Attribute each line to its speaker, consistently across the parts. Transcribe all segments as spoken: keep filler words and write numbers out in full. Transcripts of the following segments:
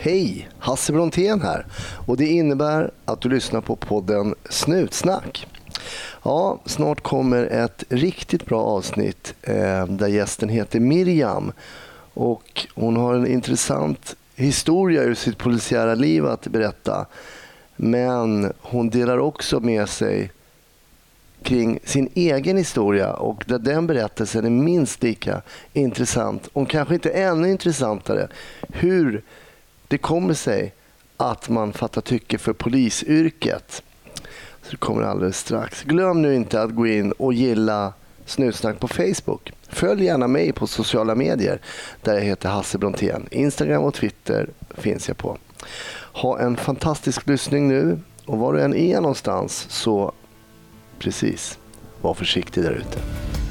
Speaker 1: Hej, Hasse Brontén här. Och det innebär att du lyssnar på podden Snutsnack. Ja, snart kommer ett riktigt bra avsnitt eh, där gästen heter Miriam. Och hon har en intressant historia ur sitt polisiära liv att berätta. Men hon delar också med sig kring sin egen historia, och där den berättelsen är minst lika intressant, och kanske inte ännu intressantare, hur det kommer sig att man fattar tycke för polisyrket. Så det kommer alldeles strax. Glöm nu inte att gå in och gilla Snutsnack på Facebook. Följ gärna mig på sociala medier där jag heter Hasse Brontén. Instagram och Twitter finns jag på. Ha en fantastisk lyssning nu, och var du än är någonstans så precis, var försiktig där ute.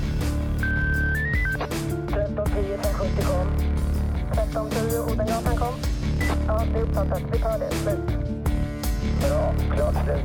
Speaker 2: tretton tio fem sjuttio kom. tretton tio Odengatan kom. Ja, det är uppfattat. Vi tar det. Slut. Bra, klart slut.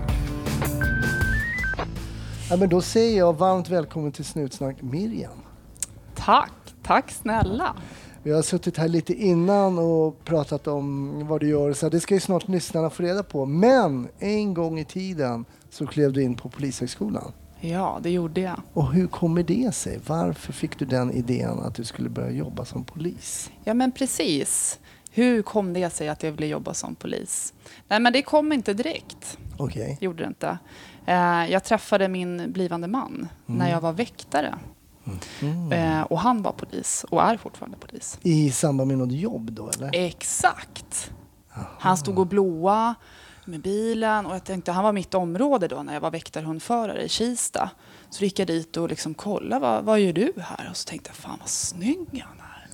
Speaker 3: Ja, men då säger jag varmt välkommen till Snutsnack, Miriam.
Speaker 4: Tack, tack snälla.
Speaker 3: Vi har suttit här lite innan och pratat om vad du gör, så det ska ju snart lyssnarna få reda på. Men en gång i tiden så klev du in på Polishögskolan.
Speaker 4: Ja, det gjorde jag.
Speaker 3: Och hur kommer det sig? Varför fick du den idén att du skulle börja jobba som polis?
Speaker 4: Ja, men precis. Hur kom det sig att jag ville jobba som polis? Nej, men det kom inte direkt.
Speaker 3: Okej. Okay.
Speaker 4: Gjorde det inte. Jag träffade min blivande man mm. när jag var väktare. Mm. Och han var polis och är fortfarande polis.
Speaker 3: I samband med något jobb då, eller?
Speaker 4: Exakt.
Speaker 3: Aha.
Speaker 4: Han stod och blåa med bilen, och jag tänkte, han var mitt område då när jag var väktarhundförare i Kista. Så gick jag dit och liksom kolla, vad, vad gör du här? Och så tänkte jag, fan vad snygg han är.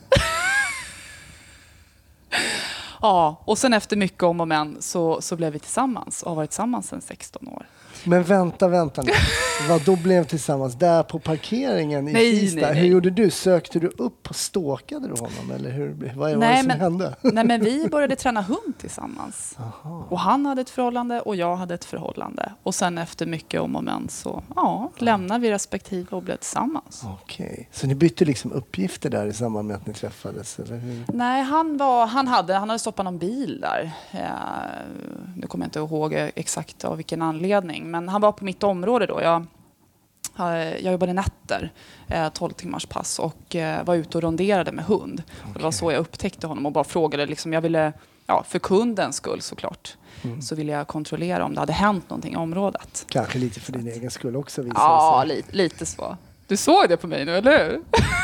Speaker 4: Ja, och sen efter mycket om och men så, så blev vi tillsammans och har varit tillsammans sedan sexton år.
Speaker 3: Men vänta, vänta nu. Vad då blev tillsammans? Där på parkeringen i
Speaker 4: nej,
Speaker 3: Kista.
Speaker 4: nej, nej.
Speaker 3: Hur gjorde du? Sökte du upp och stalkade du honom? Eller hur, vad är
Speaker 4: nej,
Speaker 3: det som
Speaker 4: men,
Speaker 3: hände?
Speaker 4: Nej, men vi började träna hund tillsammans.
Speaker 3: Aha.
Speaker 4: Och han hade ett förhållande och jag hade ett förhållande. Och sen efter mycket om och men så ja, lämnade vi respektive och blev tillsammans.
Speaker 3: Okej, okay. Så ni bytte liksom uppgifter där i samband med att ni träffades? Eller hur?
Speaker 4: Nej, han, var, han, hade, han hade stoppat någon bil där. Eh, nu kommer jag inte ihåg exakt av vilken anledning. Men han var på mitt område då. Jag, jag jobbade nätter, eh, tolv timmars pass, och eh, var ute och ronderade med hund. Okay. Det var så jag upptäckte honom och bara frågade. Liksom, jag ville, ja, för kundens skull såklart, mm. så ville jag kontrollera om det hade hänt någonting i området.
Speaker 3: Kanske lite för din egen skull också.
Speaker 4: Ja, lite, lite så. Du såg det på mig nu, eller hur?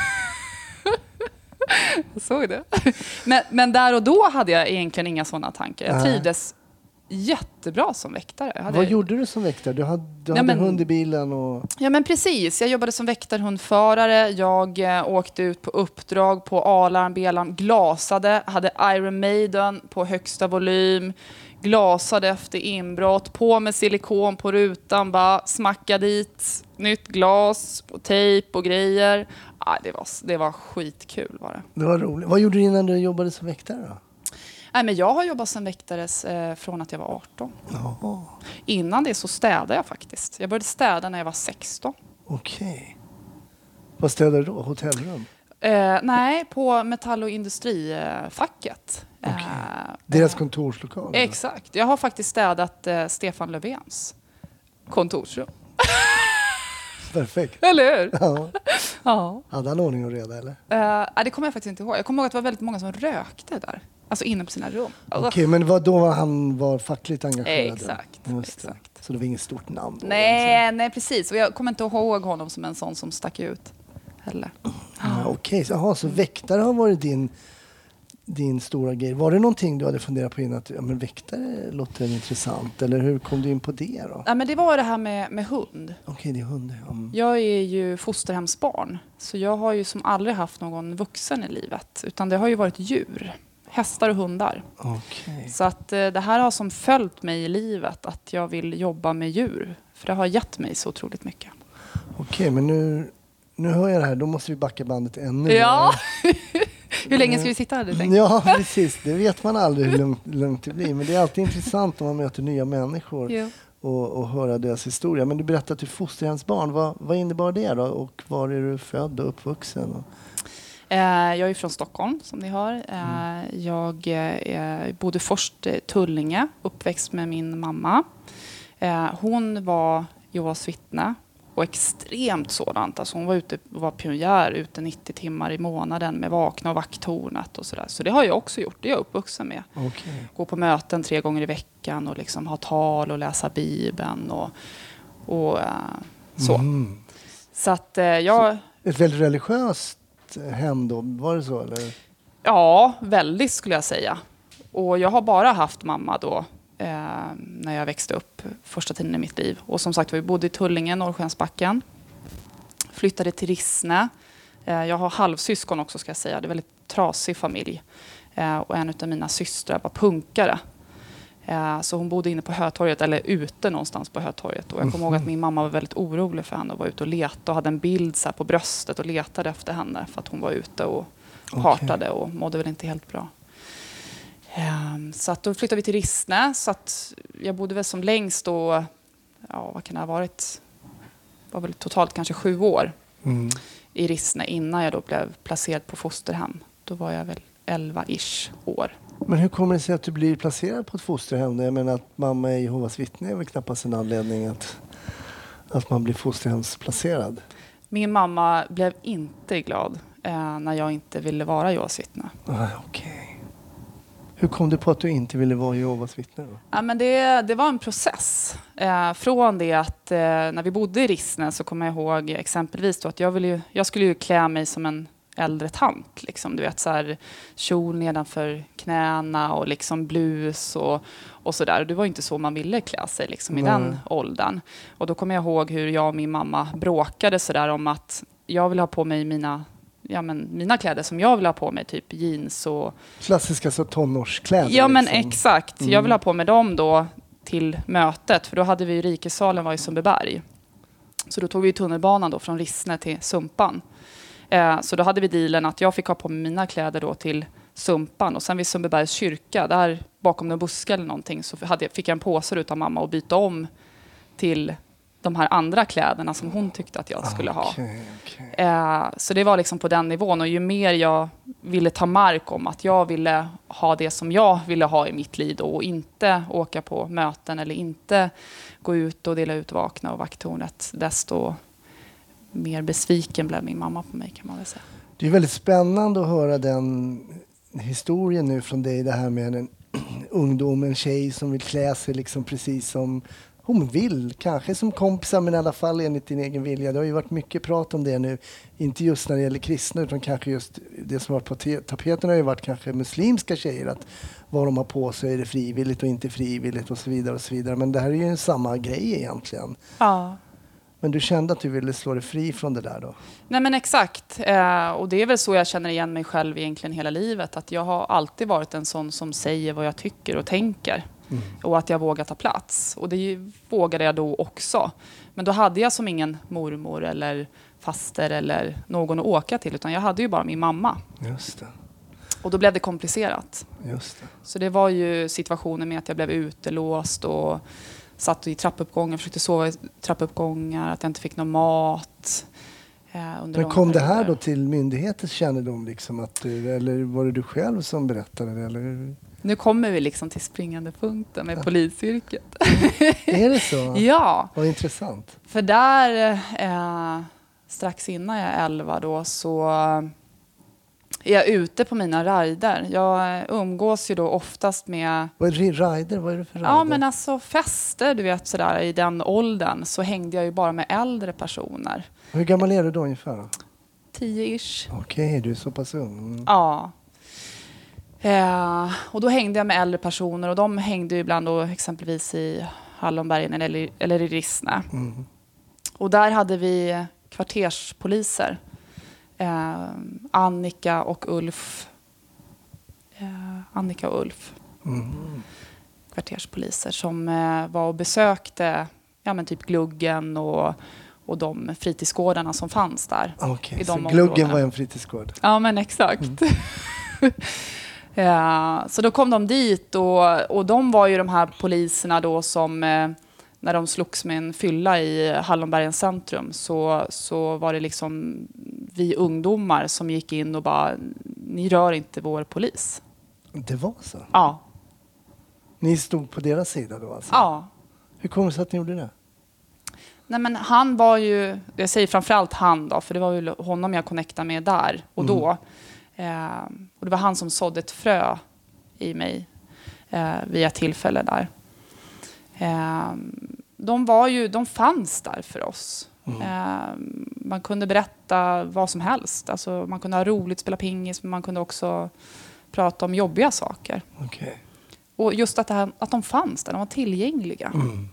Speaker 4: Jag såg det. Men, men där och då hade jag egentligen inga sådana tankar. Jag trivdes jättebra som väktare. Jag hade...
Speaker 3: Vad gjorde du som väktare? Du hade, du
Speaker 4: ja,
Speaker 3: hade
Speaker 4: men...
Speaker 3: hund i bilen och...
Speaker 4: Ja, men precis. Jag jobbade som väktarhundförare. Jag eh, åkte ut på uppdrag på A-larm, B-larm, glasade, hade Iron Maiden på högsta volym, glasade efter inbrott, på med silikon på rutan, bara smacka dit nytt glas och tejp och grejer. Ah, det var, det var skitkul var det.
Speaker 3: Det var roligt. Vad gjorde du innan du jobbade som väktare då?
Speaker 4: Nej, men jag har jobbat som väktare eh, från att jag var arton.
Speaker 3: Jaha.
Speaker 4: Innan det så städade jag faktiskt. Jag började städa när jag var sexton.
Speaker 3: Okej. Vad städade du då? Hotellrum?
Speaker 4: Eh, nej, på metall- och industrifacket.
Speaker 3: Okay.
Speaker 4: Eh,
Speaker 3: Deras kontorslokal?
Speaker 4: Eh, exakt. Jag har faktiskt städat eh, Stefan Löfvens kontorsrum.
Speaker 3: Perfekt.
Speaker 4: Eller hur?
Speaker 3: Ja.
Speaker 4: Ja.
Speaker 3: Hade han ordning och reda, eller?
Speaker 4: Eh, det kommer jag faktiskt inte ihåg. Jag kommer ihåg att det var väldigt många som rökte där. Alltså inne på sina rum.
Speaker 3: Okej, okay, men vad då var han var fackligt engagerad?
Speaker 4: Exakt. exakt.
Speaker 3: Så det var inget stort namn då?
Speaker 4: Nej, nej, precis. Och jag kommer inte ihåg honom som en sån som stack ut heller.
Speaker 3: Ja, Okej, okay. så, aha, så väktare har varit din, din stora grej. Var det någonting du hade funderat på innan? Att ja, men väktare låter intressant. Eller hur kom du in på det då?
Speaker 4: Ja, men det var det här med, med hund.
Speaker 3: Okej, okay, det är hund. Mm.
Speaker 4: Jag är ju fosterhemsbarn. Så jag har ju som aldrig haft någon vuxen i livet. Utan det har ju varit djur. Hästar och hundar.
Speaker 3: Okay.
Speaker 4: Så att eh, det här har som följt mig i livet. Att jag vill jobba med djur. För det har gett mig så otroligt mycket.
Speaker 3: Okej, okay, men nu, nu hör jag det här. Då måste vi backa bandet ännu.
Speaker 4: Ja. Hur länge ska vi sitta här? Tänkt?
Speaker 3: Ja, precis. Det vet man aldrig hur lugnt, lugnt det blir. Men det är alltid intressant när man möter nya människor. Ja. Och, och höra deras historia. Men du berättade att du är fosterhemsbarn. Vad, vad innebar det då? Och var är du född och uppvuxen? Och...
Speaker 4: Eh, jag är från Stockholm, som ni hör. Eh, mm. Jag eh, bodde först i Tullinge, uppväxt med min mamma. Eh, hon var Jehovas vittne och extremt sådant. Alltså hon var ute var pionjär ute nittio timmar i månaden med vakna och vakttornet och sådär. Så det har jag också gjort. Det är jag uppvuxen med.
Speaker 3: Okay.
Speaker 4: Gå på möten tre gånger i veckan och liksom ha tal och läsa Bibeln och, och uh, så. Mm. Så att uh, jag...
Speaker 3: Så ett väldigt religiöst hem då, var det så eller?
Speaker 4: Ja, väldigt skulle jag säga. Och jag har bara haft mamma då. Eh, när jag växte upp första tiden i mitt liv. Och som sagt, vi bodde i Tullinge, Norrskensbacken. Flyttade till Rissne. Eh, jag har halvsyskon också ska jag säga. Det är en väldigt trasig familj. Eh, och en av mina systrar var punkare. Eh, så hon bodde inne på Hötorget, eller ute någonstans på Hötorget. Och jag kommer ihåg att min mamma var väldigt orolig för henne och var ute och letade och hade en bild så här på bröstet och letade efter henne för att hon var ute och partade och mådde väl inte helt bra. Um, så att då flyttade vi till Rissne, så att jag bodde väl som längst då, ja vad kan det ha varit, var väl totalt kanske sju år mm. i Rissne innan jag då blev placerad på fosterhem. Då var jag väl elva-ish år.
Speaker 3: Men hur kommer det sig att du blir placerad på ett fosterhem? Jag menar att mamma är Jehovas vittne är väl knappast en anledning att, att man blir fosterhemsplacerad.
Speaker 4: Min mamma blev inte glad eh, när jag inte ville vara Jehovas vittne.
Speaker 3: Ah, okej. Okay. Hur kom du på att du inte ville vara Jehovas vittne då?
Speaker 4: Ja, men det, det var en process. Eh, från det att eh, när vi bodde i Rissne så kommer jag ihåg exempelvis då att jag, ville ju, jag skulle ju klä mig som en äldre tant. Liksom. Du vet så här, kjol nedanför knäna och liksom blus och, och sådär. Det var inte så man ville klä sig liksom, i Nej. den åldern. Och då kommer jag ihåg hur jag och min mamma bråkade sådär om att jag ville ha på mig mina... Ja, men mina kläder som jag vill ha på mig, typ jeans och...
Speaker 3: Klassiska så tonårskläder.
Speaker 4: Ja, men
Speaker 3: liksom.
Speaker 4: exakt.
Speaker 3: Mm.
Speaker 4: Jag vill ha på mig dem då till mötet. För då hade vi ju rikessalen var i Sundbyberg. Så då tog vi tunnelbanan då från Rissne till Sumpan. Eh, så då hade vi dealen att jag fick ha på mig mina kläder då till Sumpan. Och sen vid Sundbybergs kyrka, där bakom en buske eller någonting, så hade jag, fick jag en påse utav mamma och byta om till... de här andra kläderna som hon tyckte att jag skulle ha.
Speaker 3: Okay, okay.
Speaker 4: Eh, så det var liksom på den nivån. Och ju mer jag ville ta mark om att jag ville ha det som jag ville ha i mitt liv då, och inte åka på möten eller inte gå ut och dela ut vakna och vakttornet, desto mer besviken blev min mamma på mig, kan man väl säga.
Speaker 3: Det är väldigt spännande att höra den historien nu från dig, det här med en ungdom, en tjej som vill klä sig liksom precis som hon vill, kanske som kompisar, men i alla fall enligt din egen vilja. Det har ju varit mycket prat om det nu. Inte just när det gäller kristna, utan kanske just det som varit på tapeten har ju varit kanske muslimska tjejer. Att vad de har på sig, är det frivilligt och inte frivilligt och så vidare och så vidare. Men det här är ju samma grej egentligen.
Speaker 4: Ja.
Speaker 3: Men du kände att du ville slå dig fri från det där då?
Speaker 4: Nej, men exakt. Eh, och det är väl så jag känner igen mig själv egentligen hela livet. Att jag har alltid varit en sån som säger vad jag tycker och tänker. Mm. Och att jag vågar ta plats. Och det vågade jag då också. Men då hade jag som ingen mormor eller faster eller någon att åka till. Utan jag hade ju bara min mamma.
Speaker 3: Just det.
Speaker 4: Och då blev det komplicerat.
Speaker 3: Just det.
Speaker 4: Så det var ju situationen med att jag blev utelåst och satt i trappuppgångar, försökte sova i trappuppgångar, att jag inte fick någon mat. Eh, under
Speaker 3: Men kom det här då till myndighetens kännedom? Liksom att du, eller var det du själv som berättade det? Eller?
Speaker 4: Nu kommer vi liksom till springande punkten med ja. polisyrket.
Speaker 3: Är det så?
Speaker 4: Ja.
Speaker 3: Vad intressant.
Speaker 4: För där, eh, strax innan jag är elva då, så är jag ute på mina rider. Jag umgås ju då oftast med...
Speaker 3: Vad är rider? Vad är det för rider?
Speaker 4: Ja, men alltså fester, du vet sådär, i den åldern så hängde jag ju bara med äldre personer.
Speaker 3: Hur gammal är du då ungefär?
Speaker 4: Tio-ish.
Speaker 3: Okej, okay, du är så pass ung. Mm.
Speaker 4: Ja. Eh, och då hängde jag med äldre personer och de hängde ju ibland då exempelvis i Hallonbergen eller, eller i Rissne. Mm. Och där hade vi kvarterspoliser. Eh, Annika och Ulf. Eh, Annika och Ulf. Mm. Kvarterspoliser som eh, var och besökte ja, men typ Gluggen och, och de fritidsgårdarna som fanns där.
Speaker 3: Okej,
Speaker 4: i
Speaker 3: så
Speaker 4: de
Speaker 3: Gluggen
Speaker 4: områdena.
Speaker 3: var en fritidsgård?
Speaker 4: Ja, men exakt. Mm. Ja, så då kom de dit och, och de var ju de här poliserna då som eh, när de slogs med en fylla i Hallonbergens centrum så, så var det liksom vi ungdomar som gick in och bara, ni rör inte vår polis.
Speaker 3: Det var så?
Speaker 4: Ja.
Speaker 3: Ni stod på deras sida då alltså?
Speaker 4: Ja.
Speaker 3: Hur kom det sig att ni gjorde det?
Speaker 4: Nej, men han var ju, jag säger framförallt han då, för det var ju honom jag connectade med där och då. Mm. Eh, och det var han som sådde ett frö i mig eh, vid ett tillfälle där. Eh, de var ju, de fanns där för oss. Mm. Eh, man kunde berätta vad som helst. Alltså, man kunde ha roligt, spela pingis, men man kunde också prata om jobbiga saker.
Speaker 3: Okay.
Speaker 4: Och just att, det här, att de fanns där, de var tillgängliga.
Speaker 3: Mm.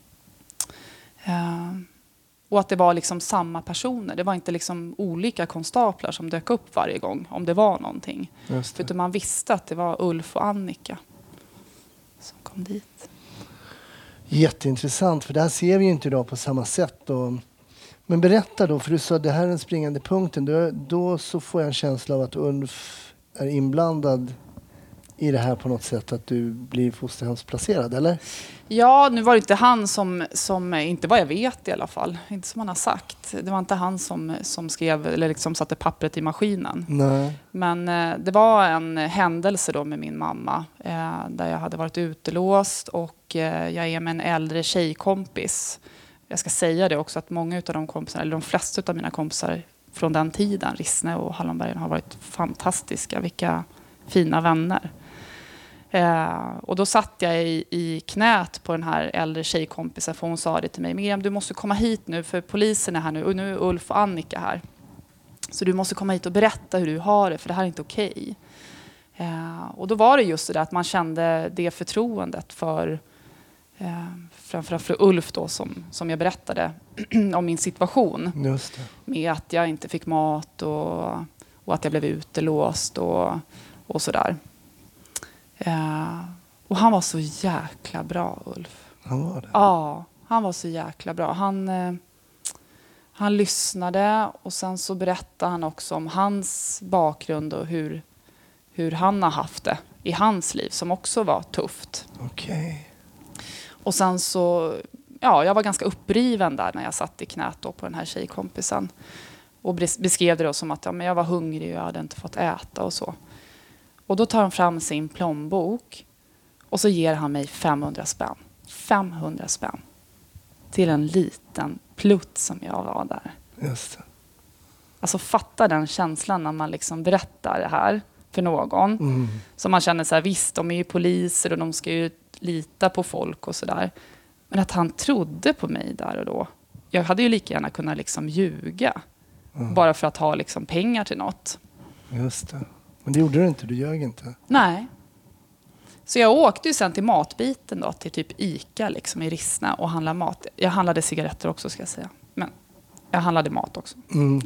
Speaker 4: Uh, och att det var liksom samma personer. Det var inte liksom olika konstaplar som dök upp varje gång om det var någonting.
Speaker 3: Just det.
Speaker 4: Utan man visste att det var Ulf och Annika som kom dit.
Speaker 3: Jätteintressant, för det här ser vi ju inte idag på samma sätt. Och, men berätta då, för du sa att det här är den springande punkten. Då, då så får jag en känsla av att Ulf är inblandad i det här på något sätt, att du blir fosterhemsplacerad, eller?
Speaker 4: Ja, nu var det inte han som, som, inte vad jag vet i alla fall, inte som han har sagt. Det var inte han som, som skrev, eller liksom satte pappret i maskinen.
Speaker 3: Nej.
Speaker 4: Men eh, det var en händelse då med min mamma, eh, där jag hade varit utelåst och eh, jag är med en äldre tjejkompis. Jag ska säga det också, att många av de kompisarna, eller de flesta av mina kompisar från den tiden, Rissne och Hallonbergen, har varit fantastiska. Vilka fina vänner. Eh, och då satt jag i, i knät på den här äldre tjejkompisen, för hon sa det till mig: Miriam, du måste komma hit nu, för polisen är här nu och nu är Ulf och Annika här. Så du måste komma hit och berätta hur du har det, för det här är inte okej. Eh, och då var det just det där att man kände det förtroendet för eh, framförallt för Ulf då, som, som jag berättade om min situation.
Speaker 3: Just det.
Speaker 4: Med att jag inte fick mat och, och att jag blev utelåst och, och sådär. Uh, och han var så jäkla bra, Ulf.
Speaker 3: Han var det?
Speaker 4: Ja, han var så jäkla bra. Han, uh, han lyssnade och sen så berättade han också om hans bakgrund och hur, hur han har haft det i hans liv, som också var tufft.
Speaker 3: Okej. Okay.
Speaker 4: Och sen så, ja, jag var ganska uppriven där när jag satt i knät då på den här tjejkompisen. Och beskrev det då som att ja, men jag var hungrig och jag hade inte fått äta och så. Och då tar han fram sin plånbok och så ger han mig femhundra spänn. femhundra spänn. Till en liten plutt som jag var där.
Speaker 3: Just det.
Speaker 4: Alltså fatta den känslan när man liksom berättar det här för någon.
Speaker 3: Mm.
Speaker 4: Så man känner så här, visst, de är ju poliser och de ska ju lita på folk och sådär. Men att han trodde på mig där och då. Jag hade ju lika gärna kunnat liksom ljuga. Mm. Bara för att ha liksom pengar till något.
Speaker 3: Just det. Men det gjorde du inte, du ljög inte.
Speaker 4: Nej. Så jag åkte ju sen till matbiten då, till typ Ica liksom i Rissne och handlade mat. Jag handlade cigaretter också, ska jag säga. Men jag handlade mat också.
Speaker 3: Mm.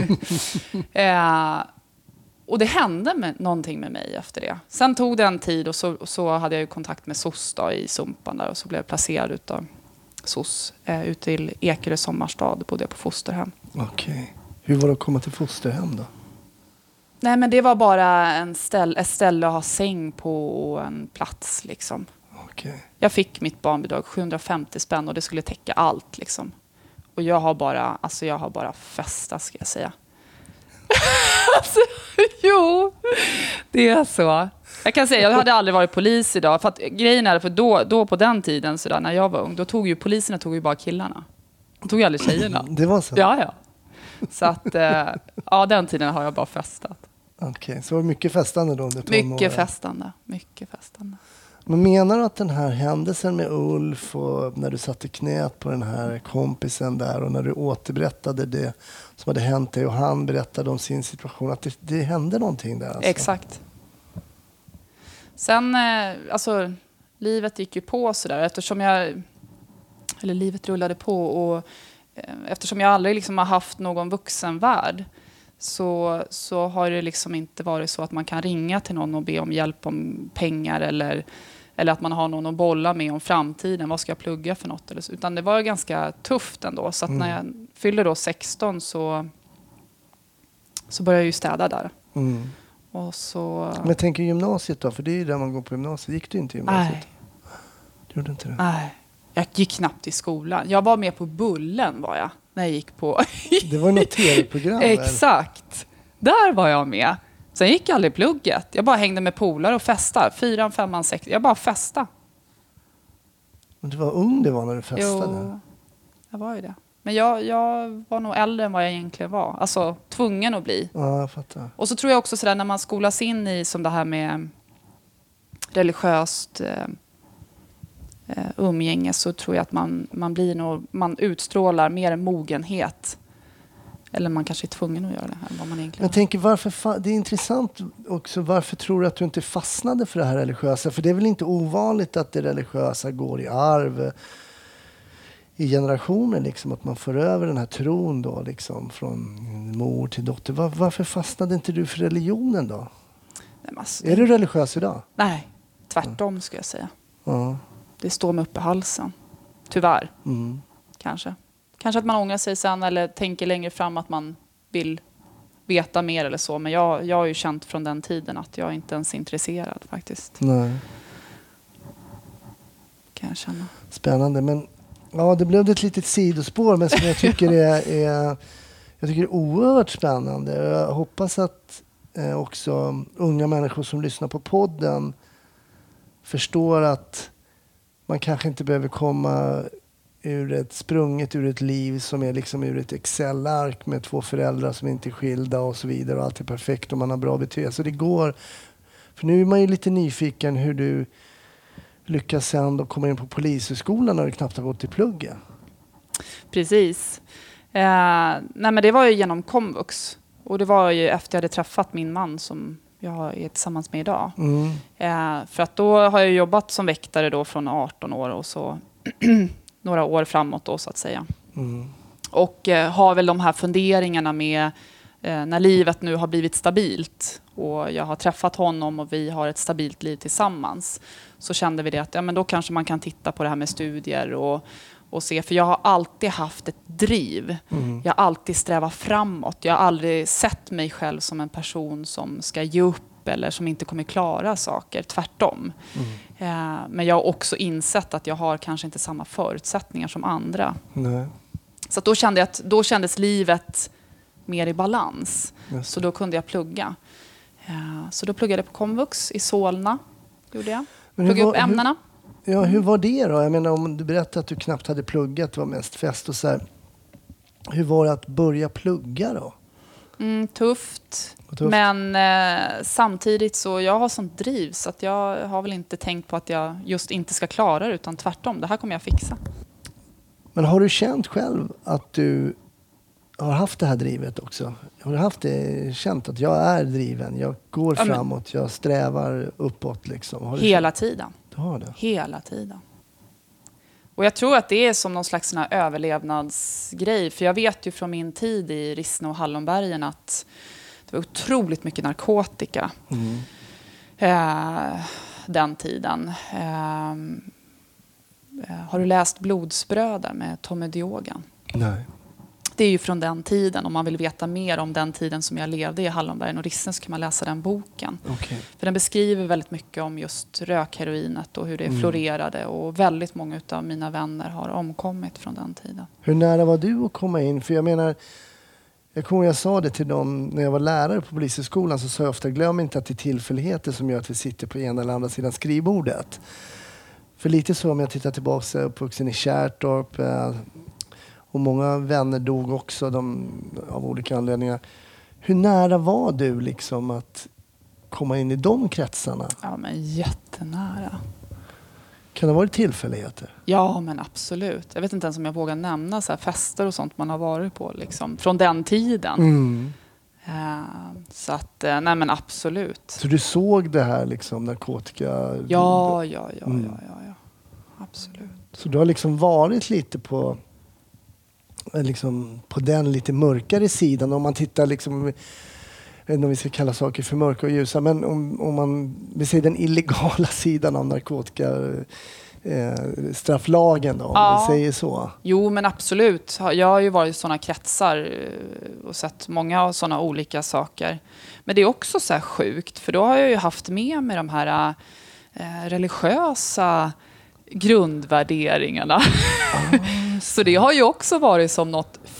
Speaker 4: eh, och det hände med, någonting med mig efter det. Sen tog det en tid och så, så hade jag ju kontakt med S O S då, i Sumpan där, och så blev jag placerad utav S O S eh, ut till Ekerö sommarstad, bodde jag på fosterhem.
Speaker 3: Okej. Okay. Hur var det att komma till fosterhem då?
Speaker 4: Nej, men det var bara en ställ, ett ställe att ha säng på och en plats liksom.
Speaker 3: Okay.
Speaker 4: Jag fick mitt barnbidrag sjuhundrafemtio spänn och det skulle täcka allt liksom. Och jag har bara, alltså jag har bara festat, ska jag säga. alltså, jo, det är så. Jag kan säga, jag hade aldrig varit polis idag. För att grejen är, för då, då på den tiden så där, när jag var ung, då tog ju poliserna tog ju bara killarna. De tog ju aldrig tjejerna.
Speaker 3: Det var så?
Speaker 4: Ja, ja. Så att, eh, ja, den tiden har jag bara festat.
Speaker 3: Okej, okay, så var det mycket festande då under tonåren?
Speaker 4: Mycket festande, mycket festande.
Speaker 3: Men menar du att den här händelsen med Ulf och när du satte knät på den här kompisen där och när du återberättade det som hade hänt dig och han berättade om sin situation, att det, det hände någonting där? Alltså?
Speaker 4: Exakt. Sen, eh, alltså, livet gick ju på sådär eftersom jag, eller livet rullade på och eh, eftersom jag aldrig liksom har haft någon vuxenvärld så, så har det liksom inte varit så att man kan ringa till någon och be om hjälp om pengar eller, eller att man har någon att bolla med om framtiden. Vad ska jag plugga för något? Eller så. Utan det var ganska tufft ändå. Så att mm. när jag fyllde då sexton så, så började jag ju städa där.
Speaker 3: Mm.
Speaker 4: Och så...
Speaker 3: Men jag tänker gymnasiet då, för det är ju där man går på gymnasiet. Gick du inte i gymnasiet?
Speaker 4: Nej.
Speaker 3: Du gjorde inte det?
Speaker 4: Nej, jag gick knappt i skolan. Jag var med på Bullen var jag. när jag gick på...
Speaker 3: Det var något tv-program.
Speaker 4: Exakt. Där var jag med. Sen gick jag aldrig plugget. Jag bara hängde med polare och festade. Fyran, femman, sex. Jag bara festade.
Speaker 3: Men du var ung det var när du festade.
Speaker 4: Jo, jag var ju det. Men jag, jag var nog äldre än vad jag egentligen var. Alltså tvungen att bli.
Speaker 3: Ja, jag fattar.
Speaker 4: Och så tror jag också sådär när man skolas in i som det här med religiöst eh, eh, umgänge så tror jag att man, man blir nog, man utstrålar mer mogenhet. Eller man kanske är tvungen att göra det här, vad man egentligen
Speaker 3: Jag tänker varför fa- det är intressant också, varför tror du att du inte fastnade för det här religiösa? För det är väl inte ovanligt att det religiösa går i arv i generationer, liksom, att man för över den här tron då, liksom, från mor till dotter. Var, varför fastnade inte du för religionen då?
Speaker 4: Nej, men alltså,
Speaker 3: Är du religiös idag?
Speaker 4: Nej, tvärtom ska jag säga.
Speaker 3: Ja.
Speaker 4: Det står mig upp i halsen. Tyvärr,
Speaker 3: Mm.
Speaker 4: kanske. Kanske att man ångrar sig sen eller tänker längre fram att man vill veta mer eller så. Men jag, jag har ju känt från den tiden att jag inte ens är intresserad faktiskt.
Speaker 3: Nej.
Speaker 4: Kan jag känna.
Speaker 3: Spännande, men ja, det blev ett litet sidospår, men som jag tycker är, är, jag tycker är oerhört spännande. Jag hoppas att eh, också unga människor som lyssnar på podden förstår att man kanske inte behöver komma ur ett sprunget ur ett liv som är liksom ur ett Excel-ark med två föräldrar som inte är skilda och så vidare och allt är perfekt och man har bra betyg. Så det går, för nu är man ju lite nyfiken hur du lyckas sen då komma in på polishögskolan när du knappt har gått till plugget.
Speaker 4: Precis. Eh, nej men det var ju genom komvux. Och det var ju efter jag hade träffat min man som jag är tillsammans med idag.
Speaker 3: Mm.
Speaker 4: Eh, för att då har jag jobbat som väktare då från arton år och så några år framåt då så att säga.
Speaker 3: Mm.
Speaker 4: Och eh, har väl de här funderingarna med eh, när livet nu har blivit stabilt och jag har träffat honom och vi har ett stabilt liv tillsammans, så kände vi det att ja, men då kanske man kan titta på det här med studier och, och se, för jag har alltid haft ett driv.
Speaker 3: Mm.
Speaker 4: Jag har alltid strävat framåt. Jag har aldrig sett mig själv som en person som ska ge upp eller som inte kommer klara saker, tvärtom.
Speaker 3: Mm.
Speaker 4: Eh, men jag har också insett att jag har kanske inte samma förutsättningar som andra.
Speaker 3: Nej.
Speaker 4: Så att då kände jag att då kändes livet mer i balans.
Speaker 3: Just
Speaker 4: Så då kunde jag plugga. Eh, så då pluggade jag på komvux i Solna. Gjorde jag.
Speaker 3: Men hur
Speaker 4: Pluggade upp
Speaker 3: var- hur-
Speaker 4: ämnena.
Speaker 3: Ja, hur var det då? Jag menar, om du berättade att du knappt hade pluggat, det var mest fest och så här. Hur var det att börja plugga då?
Speaker 4: Mm, tufft.
Speaker 3: Vad tufft.
Speaker 4: Men eh, samtidigt så jag har sånt driv så att jag har väl inte tänkt på att jag just inte ska klara det, utan tvärtom. Det här kommer jag fixa.
Speaker 3: Men har du känt själv att du har haft det här drivet också? Har du haft det, känt att jag är driven, jag går
Speaker 4: Ja, men-
Speaker 3: framåt, jag strävar uppåt liksom? Har du
Speaker 4: Hela
Speaker 3: känt-
Speaker 4: tiden.
Speaker 3: Du har det?
Speaker 4: Hela tiden. Och jag tror att det är som någon slags sån här överlevnadsgrej. För jag vet ju från min tid i Rissne och Hallonbergen att det var otroligt mycket narkotika
Speaker 3: Mm.
Speaker 4: eh, den tiden. Eh, eh, har du läst Blodsbröder med Tommy Diogan?
Speaker 3: Nej.
Speaker 4: Det är ju från den tiden. Om man vill veta mer om den tiden som jag levde i Hallonbergen och Rissne så kan man läsa den boken.
Speaker 3: Okej.
Speaker 4: För den beskriver väldigt mycket om just rökheroinet och hur det
Speaker 3: Mm.
Speaker 4: florerade. Och väldigt många av mina vänner har omkommit från den tiden.
Speaker 3: Hur nära var du att komma in? För jag menar, jag kommer jag sa det till dem när jag var lärare på polishögskolan, så sa jag ofta, glöm inte att det är tillfälligheter som gör att vi sitter på ena eller andra sidan skrivbordet. För lite så, om jag tittar tillbaka, så är jag uppvuxen i Kärrtorp eh, och många vänner dog också de, av olika anledningar. Hur nära var du liksom att komma in i de kretsarna?
Speaker 4: Ja, men jättenära.
Speaker 3: Kan det ha varit tillfälligheter?
Speaker 4: Ja, men absolut. Jag vet inte ens om jag vågar nämna så här fester och sånt man har varit på liksom, från den tiden.
Speaker 3: Mm.
Speaker 4: Eh, så att, eh, nej men absolut.
Speaker 3: Så du såg det här liksom, narkotika?
Speaker 4: Ja, ja, ja,
Speaker 3: Mm.
Speaker 4: ja, ja, ja. Absolut.
Speaker 3: Så du har liksom varit lite på, liksom, på den lite mörkare sidan. Om man tittar, liksom, jag vet inte om vi ska kalla saker för mörka och ljusa, men om, om man vi säger den illegala sidan av narkotika, eh, strafflagen då, om
Speaker 4: Ja.
Speaker 3: man säger så.
Speaker 4: Jo, men absolut. Jag har ju varit i sådana kretsar eh, och sett många av sådana olika saker. Men det är också så här sjukt, för då har jag ju haft med mig de här eh, religiösa grundvärderingarna. Så det har ju också varit som något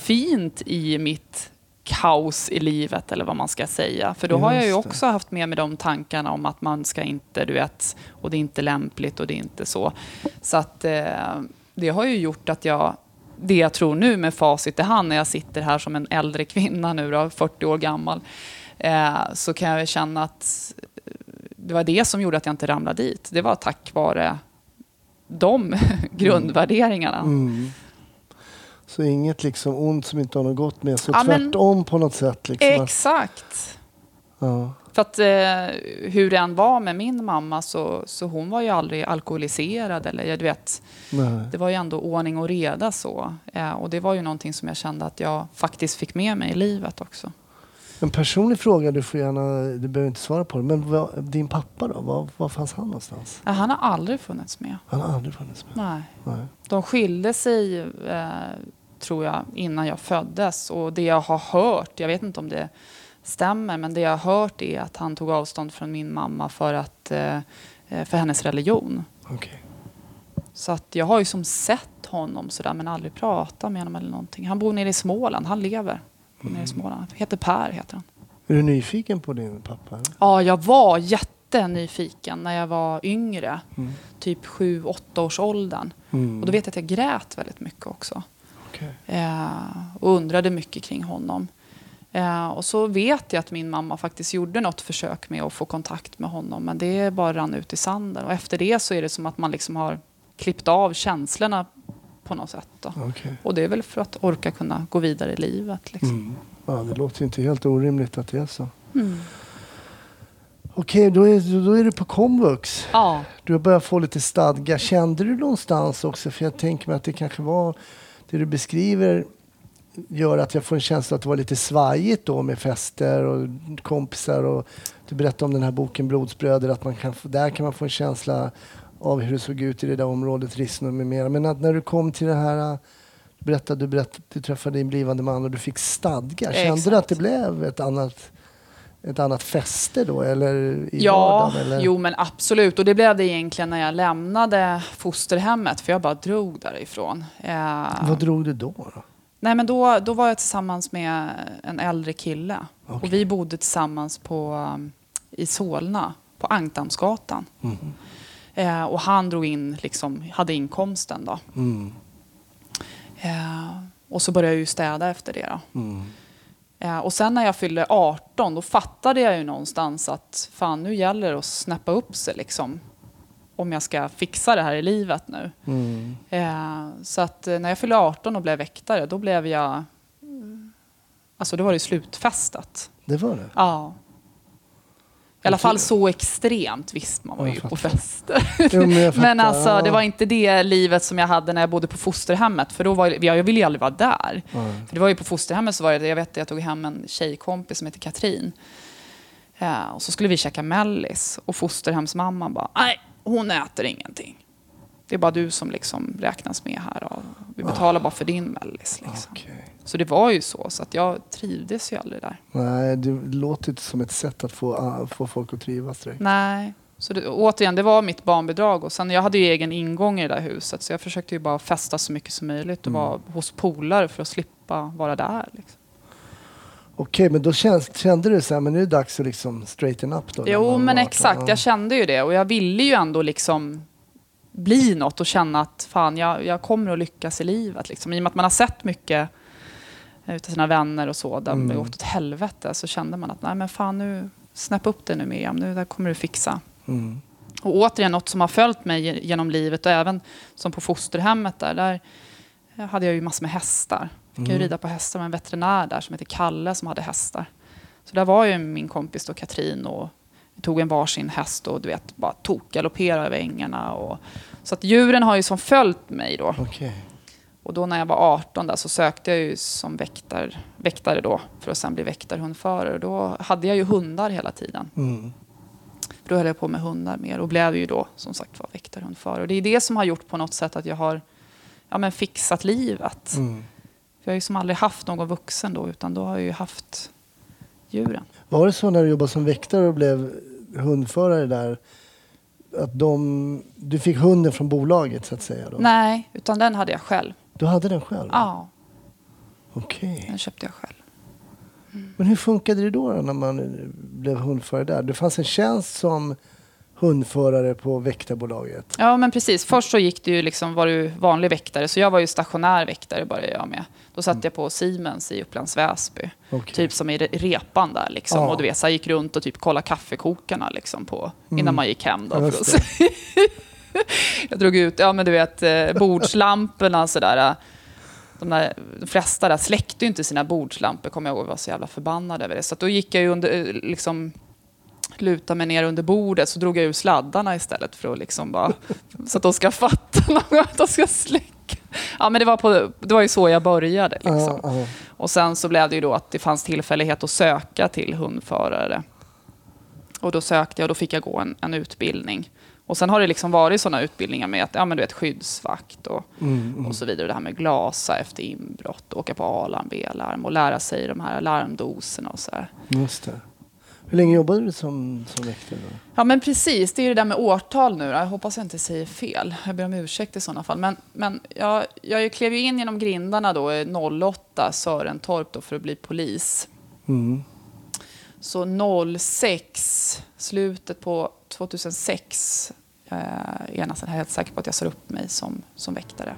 Speaker 4: fint i mitt kaos i livet, eller vad man ska säga. För då har jag ju
Speaker 3: Just det.
Speaker 4: också haft med mig de tankarna om att man ska inte, du vet, och det är inte lämpligt och det är inte så. Så att eh, det har ju gjort att jag, det jag tror nu med facit i hand när jag sitter här som en äldre kvinna nu då, fyrtio år gammal, eh, så kan jag väl känna att det var det som gjorde att jag inte ramlade dit. Det var tack vare de grundvärderingarna.
Speaker 3: Mm. Så inget liksom ont som inte har något gott med. Så
Speaker 4: Ja, men-
Speaker 3: tvärtom på något sätt. Liksom.
Speaker 4: Exakt.
Speaker 3: Ja.
Speaker 4: För att eh, hur det än var med min mamma så, så hon var ju aldrig alkoholiserad. Eller, jag, du vet,
Speaker 3: Nej.
Speaker 4: det var ju ändå ordning och reda så. Eh, och det var ju någonting som jag kände att jag faktiskt fick med mig i livet också.
Speaker 3: En personlig fråga, du får gärna, du behöver inte svara på det. Men vad, din pappa då? Var, var fanns han någonstans?
Speaker 4: Eh, han har aldrig funnits med.
Speaker 3: Han har aldrig funnits med.
Speaker 4: Nej.
Speaker 3: Nej.
Speaker 4: De skilde sig, eh, tror jag, innan jag föddes. Och det jag har hört, jag vet inte om det stämmer, men det jag har hört är att han tog avstånd från min mamma för, att, eh, för hennes religion.
Speaker 3: Okej.
Speaker 4: Så att jag har ju som sett honom sådär, men aldrig pratat med honom eller någonting. Han bor nere i Småland, han lever nere i Småland. Heter Per, heter han.
Speaker 3: Är du nyfiken på din pappa? Eller?
Speaker 4: Ja, jag var jättenyfiken när jag var yngre.
Speaker 3: Mm.
Speaker 4: Typ sju, åtta års åldern.
Speaker 3: Mm.
Speaker 4: Och då vet jag att jag grät väldigt mycket också.
Speaker 3: Okej.
Speaker 4: Eh, och undrade mycket kring honom. Eh, och så vet jag att min mamma faktiskt gjorde något försök med att få kontakt med honom. Men det bara rann ut i sanden. Och efter det så är det som att man liksom har klippt av känslorna på något sätt. Då.
Speaker 3: Okej.
Speaker 4: Och det är väl för att orka kunna gå vidare i livet. Liksom.
Speaker 3: Mm. Ja, det låter ju inte helt orimligt att det är så.
Speaker 4: Mm.
Speaker 3: Okej, då är, då är du på komvux.
Speaker 4: Ja.
Speaker 3: Du har börjat få lite stadga. Kände du någonstans också? För jag tänker mig att det kanske var det du beskriver gör att jag får en känsla att det var lite svajigt då med fester och kompisar. Och du berättade om den här boken Blodsbröder, att man kan få, där kan man få en känsla av hur det såg ut i det där området, Rissne med mera. Men att när du kom till det här, du berättade, du berättade du träffade din blivande man och du fick stadga. Kände
Speaker 4: Exakt.
Speaker 3: du att det blev ett annat, ett annat fäste då? Eller i
Speaker 4: Ja,
Speaker 3: vardagen? Eller?
Speaker 4: jo men absolut. Och det blev det egentligen när jag lämnade fosterhemmet. För jag bara drog därifrån. Eh,
Speaker 3: Vad drog du då? då?
Speaker 4: nej men då, då var jag tillsammans med en äldre kille.
Speaker 3: Okej.
Speaker 4: Och vi bodde tillsammans på, um, i Solna, på Ankdammsgatan.
Speaker 3: Mm.
Speaker 4: Eh, och han drog in, liksom, hade inkomsten då.
Speaker 3: Mm.
Speaker 4: Eh, och så började jag ju städa efter det då.
Speaker 3: Mm.
Speaker 4: Eh, och sen när jag fyllde arton, då fattade jag ju någonstans att fan, nu gäller det att snäppa upp sig liksom. Om jag ska fixa det här i livet nu.
Speaker 3: Mm.
Speaker 4: Eh, så att eh, när jag fyllde arton och blev väktare, då blev jag... Alltså då var det slutfestat.
Speaker 3: Det var det?
Speaker 4: Ja. I alla fall så extremt, visst man var
Speaker 3: Jag
Speaker 4: ju på
Speaker 3: fattar.
Speaker 4: fester.
Speaker 3: Jo, men jag
Speaker 4: Men
Speaker 3: fattar,
Speaker 4: alltså
Speaker 3: ja.
Speaker 4: det var inte det livet som jag hade när jag bodde på fosterhemmet. För då var jag, jag ville ju aldrig vara där.
Speaker 3: Nej.
Speaker 4: För det var ju på fosterhemmet så var det, jag vet att jag tog hem en tjejkompis som heter Katrin. Eh, och så skulle vi käka mellis. Och fosterhemsmamman bara, nej, hon äter ingenting. Det är bara du som liksom räknas med här. Och vi betalar bara för din mellis. Liksom.
Speaker 3: Okej.
Speaker 4: Så det var ju så. Så att jag trivdes ju aldrig där.
Speaker 3: Nej, det låter inte som ett sätt att få, uh, få folk att trivas direkt.
Speaker 4: Nej. Så det, återigen, det var mitt barnbidrag. Och sen, jag hade ju egen ingång i det där huset. Så jag försökte ju bara festa så mycket som möjligt. Och
Speaker 3: Mm.
Speaker 4: vara hos polare för att slippa vara där. Liksom.
Speaker 3: Okej, men då känns, kände du så här, men nu är det dags att liksom straighten up då? när
Speaker 4: Jo,
Speaker 3: man
Speaker 4: men
Speaker 3: var arton?
Speaker 4: exakt.
Speaker 3: Ja.
Speaker 4: Jag kände ju det. Och jag ville ju ändå liksom bli något och känna att fan, jag, jag kommer att lyckas i livet. Liksom. I och med att man har sett mycket utav sina vänner och så, där
Speaker 3: Mm.
Speaker 4: det gått åt helvete, så kände man att nej men fan, nu snäpp upp det nu Miriam, nu där kommer du fixa.
Speaker 3: Mm.
Speaker 4: Och återigen, något som har följt mig genom livet och även som på fosterhemmet där, där hade jag ju massor med hästar. Fick
Speaker 3: Mm.
Speaker 4: jag ju rida på hästar med en veterinär där som heter Kalle som hade hästar. Så där var ju min kompis då Katrin och vi tog en varsin häst och du vet, bara tokgalopperade över ängarna. Och, så att djuren har ju som följt mig då.
Speaker 3: Okej.
Speaker 4: Och då när jag var arton där så sökte jag ju som väktar, väktare då för att sen bli väktarhundförare. Då hade jag ju hundar hela tiden.
Speaker 3: Mm.
Speaker 4: För då höll jag på med hundar mer och blev ju då som sagt var väktarhundförare. Och det är det som har gjort på något sätt att jag har ja, men fixat livet.
Speaker 3: Mm.
Speaker 4: För jag har ju som aldrig haft någon vuxen då, utan då har jag ju haft djuren.
Speaker 3: Var det så när du jobbade som väktare och blev hundförare där, att de, du fick hunden från bolaget så att säga? Då?
Speaker 4: Nej, utan den hade jag själv.
Speaker 3: Du hade den själv?
Speaker 4: Ja.
Speaker 3: Okej.
Speaker 4: Den köpte jag själv.
Speaker 3: Men hur funkade det då, då när man blev hundförare där? Det fanns en tjänst som hundförare på väktarbolaget.
Speaker 4: Ja, men precis. Först så gick det ju liksom, var du vanlig väktare, så jag var ju stationär väktare började jag med. Då satt mm. jag på Siemens i Upplands Väsby. Okay. Typ som i repan där liksom. Ja. Och du vet, så jag gick runt och typ kollade kaffekokarna liksom på, mm. innan man gick hem då. Ja, för att jag drog ut, ja men du vet, bordslamporna sådär. De, där, de flesta där släckte ju inte sina bordslampor, kommer jag ihåg, var så jävla förbannad över det. Så att då gick jag ju under, liksom, luta mig ner under bordet, så drog jag ur sladdarna istället för att liksom bara, så att de ska fatta att de ska släcka. Ja, men det var, på, det var ju så jag började liksom. Uh, uh. Och sen så blev det ju då att det fanns tillfällighet att söka till hundförare. Och då sökte jag och då fick jag gå en, en utbildning. Och sen har det liksom varit sådana utbildningar med att, ja men du vet, skyddsvakt och, mm, mm. och så vidare. Det här med glasa efter inbrott, åka på A-larm, B-larm och lära sig de här larmdoserna och så här.
Speaker 3: Just det. Hur länge jobbade du som, som väktare då?
Speaker 4: Ja men precis, det är det där med årtal nu. Jag hoppas jag inte säger fel. Jag ber om ursäkt i sådana fall. Men, men jag, jag klev ju in genom grindarna då i noll åtta Sörentorp då för att bli polis. Mm. Så noll sex, slutet på tjugohundrasex, eh, är jag nästan helt säker på att jag ser upp mig som, som väktare.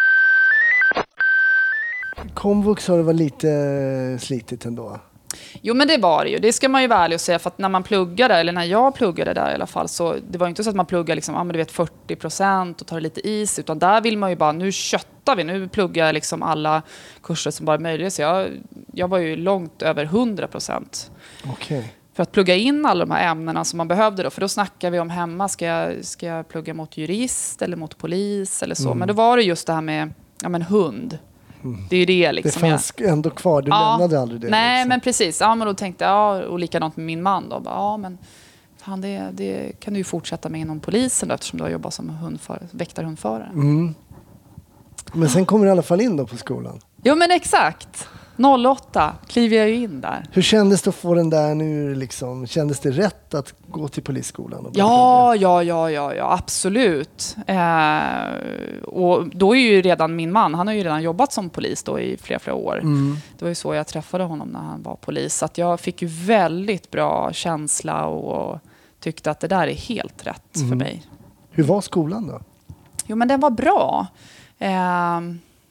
Speaker 3: Komvux har det varit lite slitigt ändå.
Speaker 4: Jo men det var det ju. Det ska man ju vara ärlig och säga, för att när man pluggade, eller när jag pluggade där i alla fall, så det var ju inte så att man pluggade liksom, ja, men du vet fyrtio procent och tar lite is, utan där vill man ju bara, nu köttar vi, nu pluggar jag liksom alla kurser som bara är möjliga. Så jag, jag var ju långt över hundra procent.
Speaker 3: Okej. Okay.
Speaker 4: För att plugga in alla de här ämnena som man behövde då. För då snackar vi om hemma, ska jag, ska jag plugga mot jurist eller mot polis eller så. Mm. Men då var det just det här med, ja men hund. Mm. Det är ju det liksom.
Speaker 3: Det fanns jag, ändå kvar, du ja, lämnade aldrig det.
Speaker 4: Nej
Speaker 3: liksom.
Speaker 4: Men precis, ja men då tänkte jag, ja, och likadant med min man då. Ja men fan, det, det kan du ju fortsätta med inom polisen då, eftersom du har jobbat som hundförare, väktarhundförare.
Speaker 3: Mm. Men sen kommer du i alla fall in då på skolan.
Speaker 4: Jo men exakt. noll åtta kliver jag ju in där.
Speaker 3: Hur kändes det att få den där nu liksom? Kändes det rätt att gå till polisskolan? Och
Speaker 4: ja, ja, ja, ja, ja, absolut. Eh, och då är ju redan min man, han har ju redan jobbat som polis då i flera, flera år. Mm. Det var ju så jag träffade honom när han var polis. Så att jag fick ju väldigt bra känsla och tyckte att det där är helt rätt mm. för mig.
Speaker 3: Hur var skolan då?
Speaker 4: Jo, men den var bra. Eh,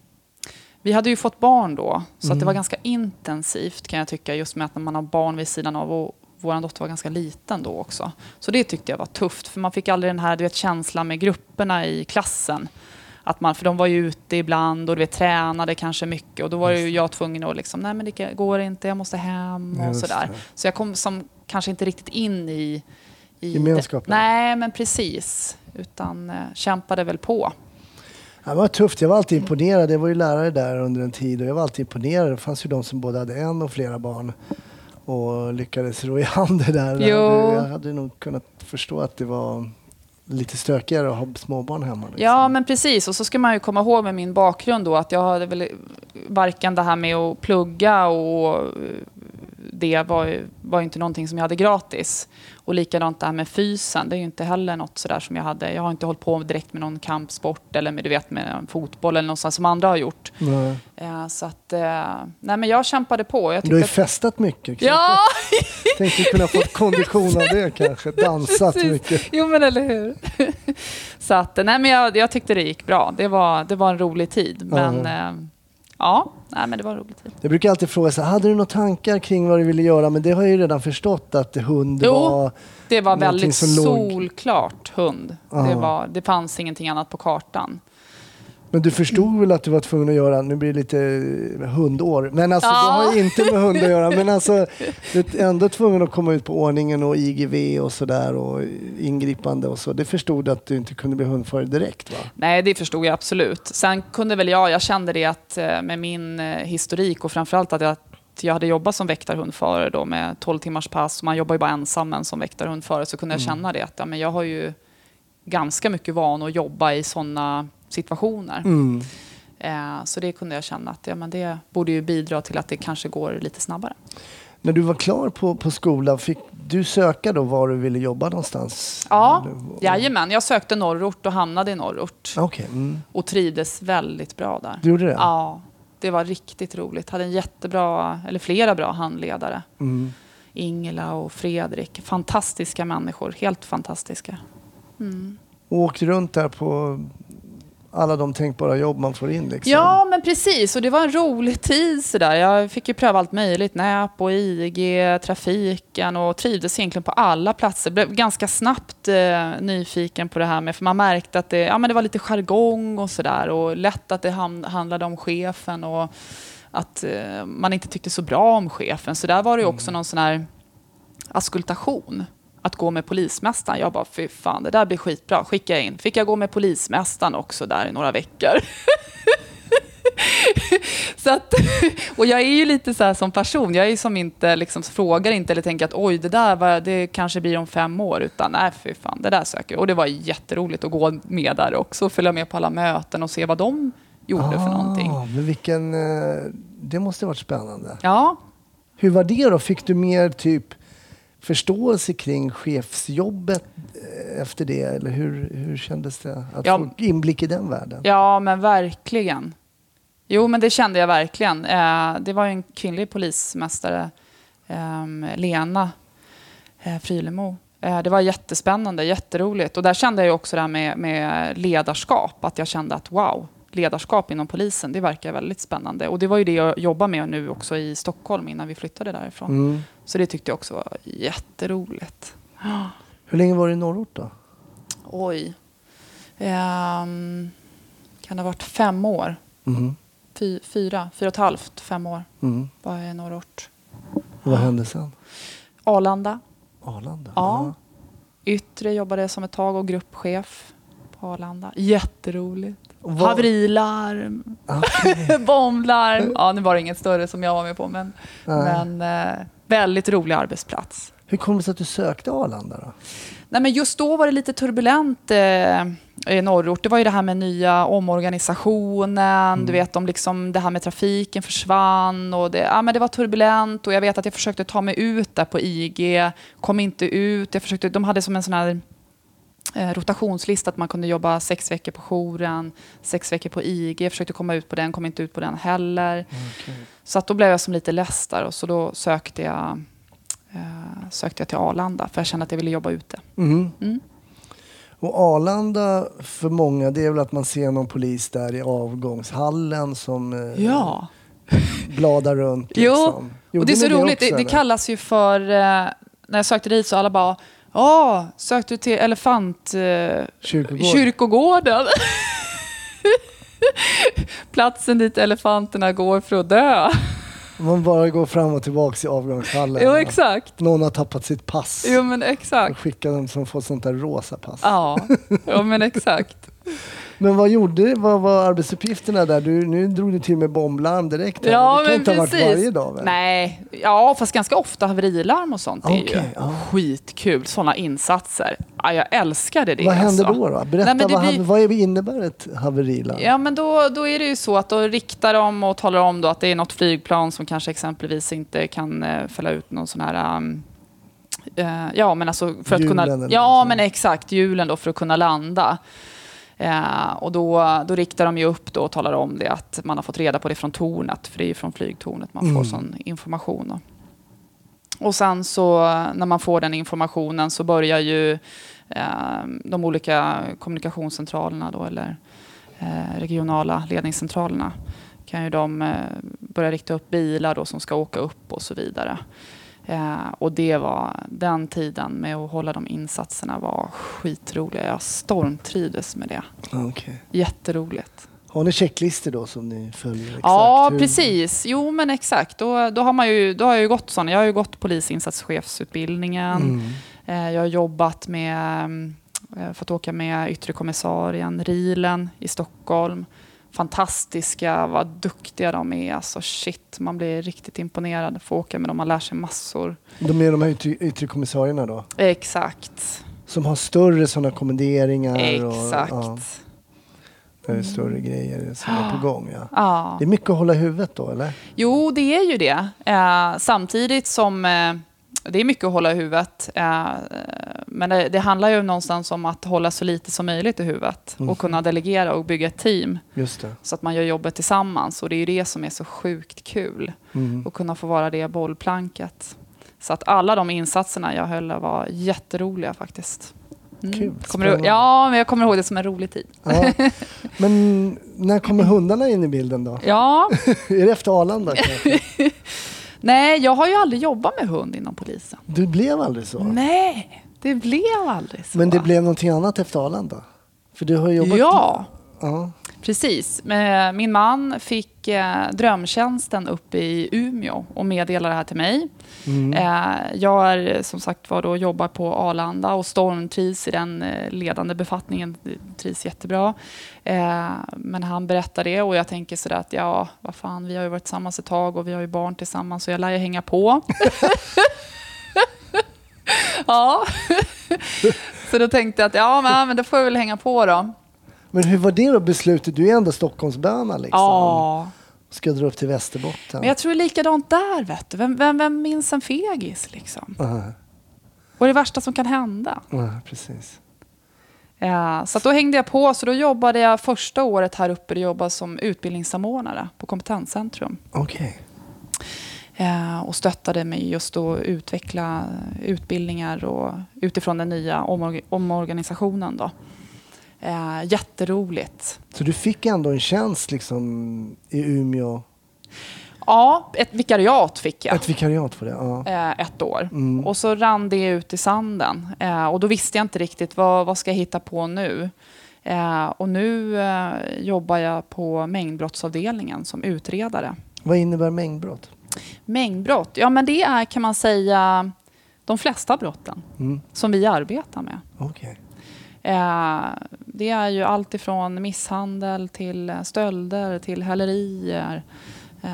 Speaker 4: Vi hade ju fått barn då, så mm. att det var ganska intensivt kan jag tycka, just med att när man har barn vid sidan av, och vår dotter var ganska liten då också. Så det tyckte jag var tufft, för man fick aldrig den här, du vet, känslan med grupperna i klassen. Att man, för de var ju ute ibland och du vet, tränade kanske mycket, och då var ju jag tvungen att liksom, nej men det går inte, jag måste hem och sådär. Så jag kom som kanske inte riktigt in i, i
Speaker 3: gemenskapen.
Speaker 4: Nej men precis, utan eh, kämpade väl på.
Speaker 3: Det var tufft. Jag var alltid imponerad. Jag var ju lärare där under en tid och jag var alltid imponerad. Det fanns ju de som både hade en och flera barn och lyckades ro i hand det där.
Speaker 4: Jo.
Speaker 3: Jag hade nog kunnat förstå att det var lite stökigare att ha småbarn hemma. Liksom.
Speaker 4: Ja, men precis. Och så ska man ju komma ihåg med min bakgrund då, att jag hade väl varken det här med att plugga och det var, var inte någonting som jag hade gratis. Och likadant det här med fysen, det är ju inte heller något sådär som jag hade. Jag har inte hållit på direkt med någon kampsport eller med, du vet, med en fotboll eller något sånt som andra har gjort. Nej. Eh, så att, eh, nej men jag kämpade på. Jag
Speaker 3: du har ju
Speaker 4: att...
Speaker 3: festat mycket.
Speaker 4: Ja!
Speaker 3: Tänkte kunna få kondition av det kanske. Dansat mycket.
Speaker 4: Jo men eller hur. Så att, nej men jag, jag tyckte det gick bra. Det var, det var en rolig tid. Men uh-huh. eh, ja, nej men det var en rolig tid.
Speaker 3: Jag brukar alltid fråga så här, hade du några tankar kring vad du ville göra? Men det har jag ju redan förstått att hund
Speaker 4: jo,
Speaker 3: var...
Speaker 4: det var väldigt solklart hund. Det, var, det fanns ingenting annat på kartan.
Speaker 3: Men du förstod väl att du var tvungen att göra, nu blir det lite hundår, men alltså ja. Det har inte med hund att göra, men alltså du är ändå tvungen att komma ut på ordningen och I G V och sådär och ingripande och så. Det förstod du att du inte kunde bli hundförare direkt, va? Nej,
Speaker 4: det förstod jag absolut. Sen kunde väl jag, jag kände det att med min historik och framförallt att jag jag hade jobbat som väktarhundförare då med tolv timmars pass, och man jobbar ju bara ensam men som väktarhundförare, så kunde jag känna det att ja, men jag har ju ganska mycket van att jobba i sådana situationer. Mm. Eh, så det kunde jag känna att ja, men det borde ju bidra till att det kanske går lite snabbare.
Speaker 3: När du var klar på, på skolan, fick du söka då var du ville jobba någonstans?
Speaker 4: Ja, jajamän. Jag sökte norrort och hamnade i norrort.
Speaker 3: Okay. Mm.
Speaker 4: Och trivdes väldigt bra där.
Speaker 3: Du gjorde det?
Speaker 4: Ja. det var riktigt roligt. Hade en jättebra, eller flera bra handledare.
Speaker 3: Mm.
Speaker 4: Ingela och Fredrik. Fantastiska människor. Helt fantastiska. Mm.
Speaker 3: Och åkte runt där på alla de tänkbara jobb man får in liksom.
Speaker 4: Ja, men precis. Och det var en rolig tid sådär. Jag fick ju pröva allt möjligt. Näpo, I G, trafiken och trivdes egentligen på alla platser. Blev ganska snabbt eh, nyfiken på det här med, för man märkte att det, ja, men det var lite jargong och sådär. Och lätt att det ham- handlade om chefen och att eh, man inte tyckte så bra om chefen. Så där var det ju också mm. någon sån här askultation. Att gå med polismästaren. Jag bara, fy fan, det där blir skitbra. Skicka jag in. Fick jag gå med polismästaren också där i några veckor. Så att, och jag är ju lite så här som person. Jag är ju som inte, liksom, frågar inte eller tänker att oj, det där var, det kanske blir om fem år. Utan nej, fy fan, det där söker jag. Och det var jätteroligt att gå med där också. Följa med på alla möten och se vad de gjorde ah, för någonting.
Speaker 3: Men vilken, det måste ha varit spännande.
Speaker 4: Ja.
Speaker 3: Hur var det då? Fick du mer typ förståelse kring chefsjobbet efter det? Eller hur, hur kändes det att
Speaker 4: ja.
Speaker 3: få inblick i den världen?
Speaker 4: Ja, men verkligen. Jo, men det kände jag verkligen. Eh, det var ju en kvinnlig polismästare, eh, Lena eh, Frylemo. Eh, det var jättespännande, jätteroligt. Och där kände jag också det här med, med ledarskap. Att jag kände att wow, ledarskap inom polisen, det verkar väldigt spännande. Och det var ju det jag jobbar med nu också i Stockholm innan vi flyttade därifrån. Mm. Så det tyckte jag också var jätteroligt.
Speaker 3: Hur länge var du i Norrort då?
Speaker 4: Oj. Um, kan det ha varit fem år?
Speaker 3: Mm.
Speaker 4: Fy, fyra, fyra och ett halvt, fem år
Speaker 3: mm.
Speaker 4: var jag i Norrort.
Speaker 3: Och vad hände sen?
Speaker 4: Arlanda.
Speaker 3: Arlanda?
Speaker 4: Ja. ja. Yttre jobbade jag som ett tag och gruppchef på Arlanda. Jätteroligt. Vad... Haverilarm. Okay. Bomblarm. Ja, nu var det inget större som jag var med på. Men, men eh, väldigt rolig arbetsplats.
Speaker 3: Hur kom det sig att du sökte Arlanda då?
Speaker 4: Nej, men just då var det lite turbulent eh, i Norrort. Det var ju det här med nya omorganisationen. Mm. Du vet, om liksom det här med trafiken försvann. Och det, ja, men det var turbulent. Och jag vet att jag försökte ta mig ut där på I G. Kom inte ut. Jag försökte, de hade som en sån här eh, rotationslista att man kunde jobba sex veckor på jouren. Sex veckor på I G. Jag försökte komma ut på den. Kom inte ut på den heller.
Speaker 3: Okay.
Speaker 4: Så att då blev jag som lite less där. Och så då sökte jag... Uh, sökte jag till Arlanda för jag kände att jag ville jobba ute.
Speaker 3: Mm.
Speaker 4: Mm.
Speaker 3: Och Arlanda för många, det är väl att man ser någon polis där i avgångshallen som uh,
Speaker 4: ja.
Speaker 3: bladar runt. Liksom.
Speaker 4: Jo, och det är så roligt. Det, det kallas ju för, uh, när jag sökte dit så alla bara, ja, oh, sökte du till elefant uh,
Speaker 3: Kyrkogård.
Speaker 4: kyrkogården. Platsen dit elefanterna går för att dö.
Speaker 3: Man bara går fram och tillbaka i avgångshallen.
Speaker 4: Jo, exakt.
Speaker 3: Någon har tappat sitt pass.
Speaker 4: Jo, men exakt.
Speaker 3: Och skickar dem som får sånt där rosa pass.
Speaker 4: Ja, jo, men exakt.
Speaker 3: Men vad gjorde vad var arbetsuppgifterna där? Du, nu drog du till med bomblarm direkt. Här.
Speaker 4: Ja,
Speaker 3: det kan
Speaker 4: men
Speaker 3: inte
Speaker 4: precis.
Speaker 3: ha varit varje dag väl?
Speaker 4: Nej, ja, fast ganska ofta haverilarm och sånt.
Speaker 3: Okay,
Speaker 4: är ju
Speaker 3: ja.
Speaker 4: skitkul. Sådana insatser. Ja, jag älskade det.
Speaker 3: Vad händer
Speaker 4: alltså.
Speaker 3: då? då? Berätta,
Speaker 4: Nej,
Speaker 3: vad,
Speaker 4: blir...
Speaker 3: vad innebär ett haverilarm?
Speaker 4: Ja, men då, då är det ju så att då riktar de och talar om då att det är något flygplan som kanske exempelvis inte kan uh, fälla ut någon sån här... Um, uh, ja, men alltså för att
Speaker 3: Hjulen
Speaker 4: kunna... Ja, men exakt. Hjulen då för att kunna landa. Eh, och då, då riktar de ju upp då och talar om det att man har fått reda på det från tornet, för det är ju från flygtornet man får
Speaker 3: mm.
Speaker 4: sån information då. Och sen så när man får den informationen så börjar ju eh, de olika kommunikationscentralerna då, eller eh, regionala ledningscentralerna, kan ju de eh, börja rikta upp bilar då som ska åka upp och så vidare. Eh, och det var den tiden med att hålla de insatserna var skitroliga. Jag stormtrivdes med det.
Speaker 3: Okay.
Speaker 4: Jätteroligt.
Speaker 3: Har ni checklistor då som ni följer exakt?
Speaker 4: Ja,
Speaker 3: hur?
Speaker 4: precis. Jo, men exakt. Då, då har man ju, då har jag ju gått sån. Jag har ju gått polisinsatschefsutbildningen. Mm. Eh, jag har jobbat med eh, fått åka med yttre kommissarien Rilen i Stockholm. Fantastiska, vad duktiga de är. Alltså shit, man blir riktigt imponerad. Får åka med dem, man lär sig massor.
Speaker 3: De är de här yttre, yttre kommissarierna då?
Speaker 4: Exakt.
Speaker 3: Som har större sådana kommenderingar.
Speaker 4: Exakt.
Speaker 3: Och, ja, det är större mm. grejer som är på gång. Ja.
Speaker 4: Ja.
Speaker 3: Det är mycket att hålla i huvudet då, eller?
Speaker 4: Jo, det är ju det. Eh, samtidigt som... Eh, det är mycket att hålla i huvudet. Eh, men det, det handlar ju någonstans om att hålla så lite som möjligt i huvudet.
Speaker 1: Mm.
Speaker 4: Och kunna delegera och bygga ett team.
Speaker 1: Just det.
Speaker 4: Så att man gör jobbet tillsammans. Och det är ju det som är så sjukt kul.
Speaker 1: Mm.
Speaker 4: Att kunna få vara det bollplanket. Så att alla de insatserna jag höll var jätteroliga faktiskt. Mm.
Speaker 1: Kul.
Speaker 4: Kommer du, ja, men jag kommer ihåg det som en rolig tid.
Speaker 3: Ja. Men när kommer hundarna in i bilden då?
Speaker 4: Ja.
Speaker 3: Är det efter Arlanda kanske?
Speaker 4: Nej, jag har ju aldrig jobbat med hund inom polisen.
Speaker 3: Du blev aldrig så?
Speaker 4: Nej, det blev aldrig så.
Speaker 3: Men det blev någonting annat efter Arlanda? För du har jobbat...
Speaker 4: Ja,
Speaker 3: Ja.
Speaker 4: precis. Men min man fick eh, drömtjänsten uppe i Umeå och meddelade det här till mig.
Speaker 3: Mm.
Speaker 4: Eh, jag är som sagt var då jobbar på Arlanda och stormtrivs i den eh, ledande befattningen. Trivs jättebra. Eh, men han berättade det och jag tänker sådär att ja, vad fan, vi har ju varit tillsammans ett tag och vi har ju barn tillsammans så jag lär ju hänga på. Ja. Så då tänkte jag att ja, men, men då får jag väl hänga på då.
Speaker 3: Men hur var det då beslutet? Du är ändå Stockholmsböna liksom.
Speaker 4: Ja.
Speaker 3: Ska dra upp till Västerbotten.
Speaker 4: Men jag tror det är likadant där, vet du. Vem, vem, vem minns en fegis liksom?
Speaker 3: Uh-huh.
Speaker 4: Vad är det värsta som kan hända?
Speaker 3: Uh, precis.
Speaker 4: Ja, så att då hängde jag på. Så då jobbade jag första året här uppe. Jag jobbade som utbildningssamordnare på Kompetenscentrum.
Speaker 3: Okej.
Speaker 4: Ja, och stöttade mig just att utveckla utbildningar och utifrån den nya omorg- omorganisationen då. Eh, jätteroligt.
Speaker 3: Så du fick ändå en tjänst liksom i Umeå?
Speaker 4: Ja, ett vikariat fick jag.
Speaker 3: Ett vikariat för det? Ja.
Speaker 4: Eh, ett år.
Speaker 3: Mm.
Speaker 4: Och så rann det ut i sanden. Eh, och då visste jag inte riktigt vad, vad ska jag hitta på nu. Eh, och nu eh, jobbar jag på mängdbrottsavdelningen som utredare.
Speaker 3: Vad innebär mängdbrott?
Speaker 4: Mängdbrott, ja men det är kan man säga de flesta brotten
Speaker 3: Mm.
Speaker 4: som vi arbetar med.
Speaker 3: Okej.
Speaker 4: Eh, det är ju allt ifrån misshandel till stölder till hälerier. Eh,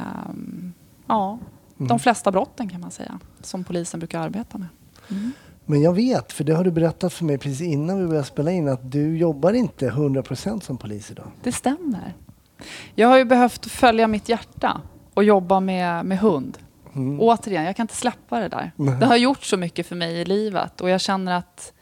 Speaker 4: ja,
Speaker 3: Mm.
Speaker 4: de flesta brotten kan man säga som polisen brukar arbeta med. Mm.
Speaker 3: Men jag vet, för det har du berättat för mig precis innan vi började spela in, att du jobbar inte hundra procent som polis idag.
Speaker 4: Det stämmer. Jag har ju behövt följa mitt hjärta och jobba med, med hund.
Speaker 3: Mm.
Speaker 4: Återigen, jag kan inte släppa det där.
Speaker 3: Nej.
Speaker 4: Det har gjort så mycket för mig i livet och jag känner att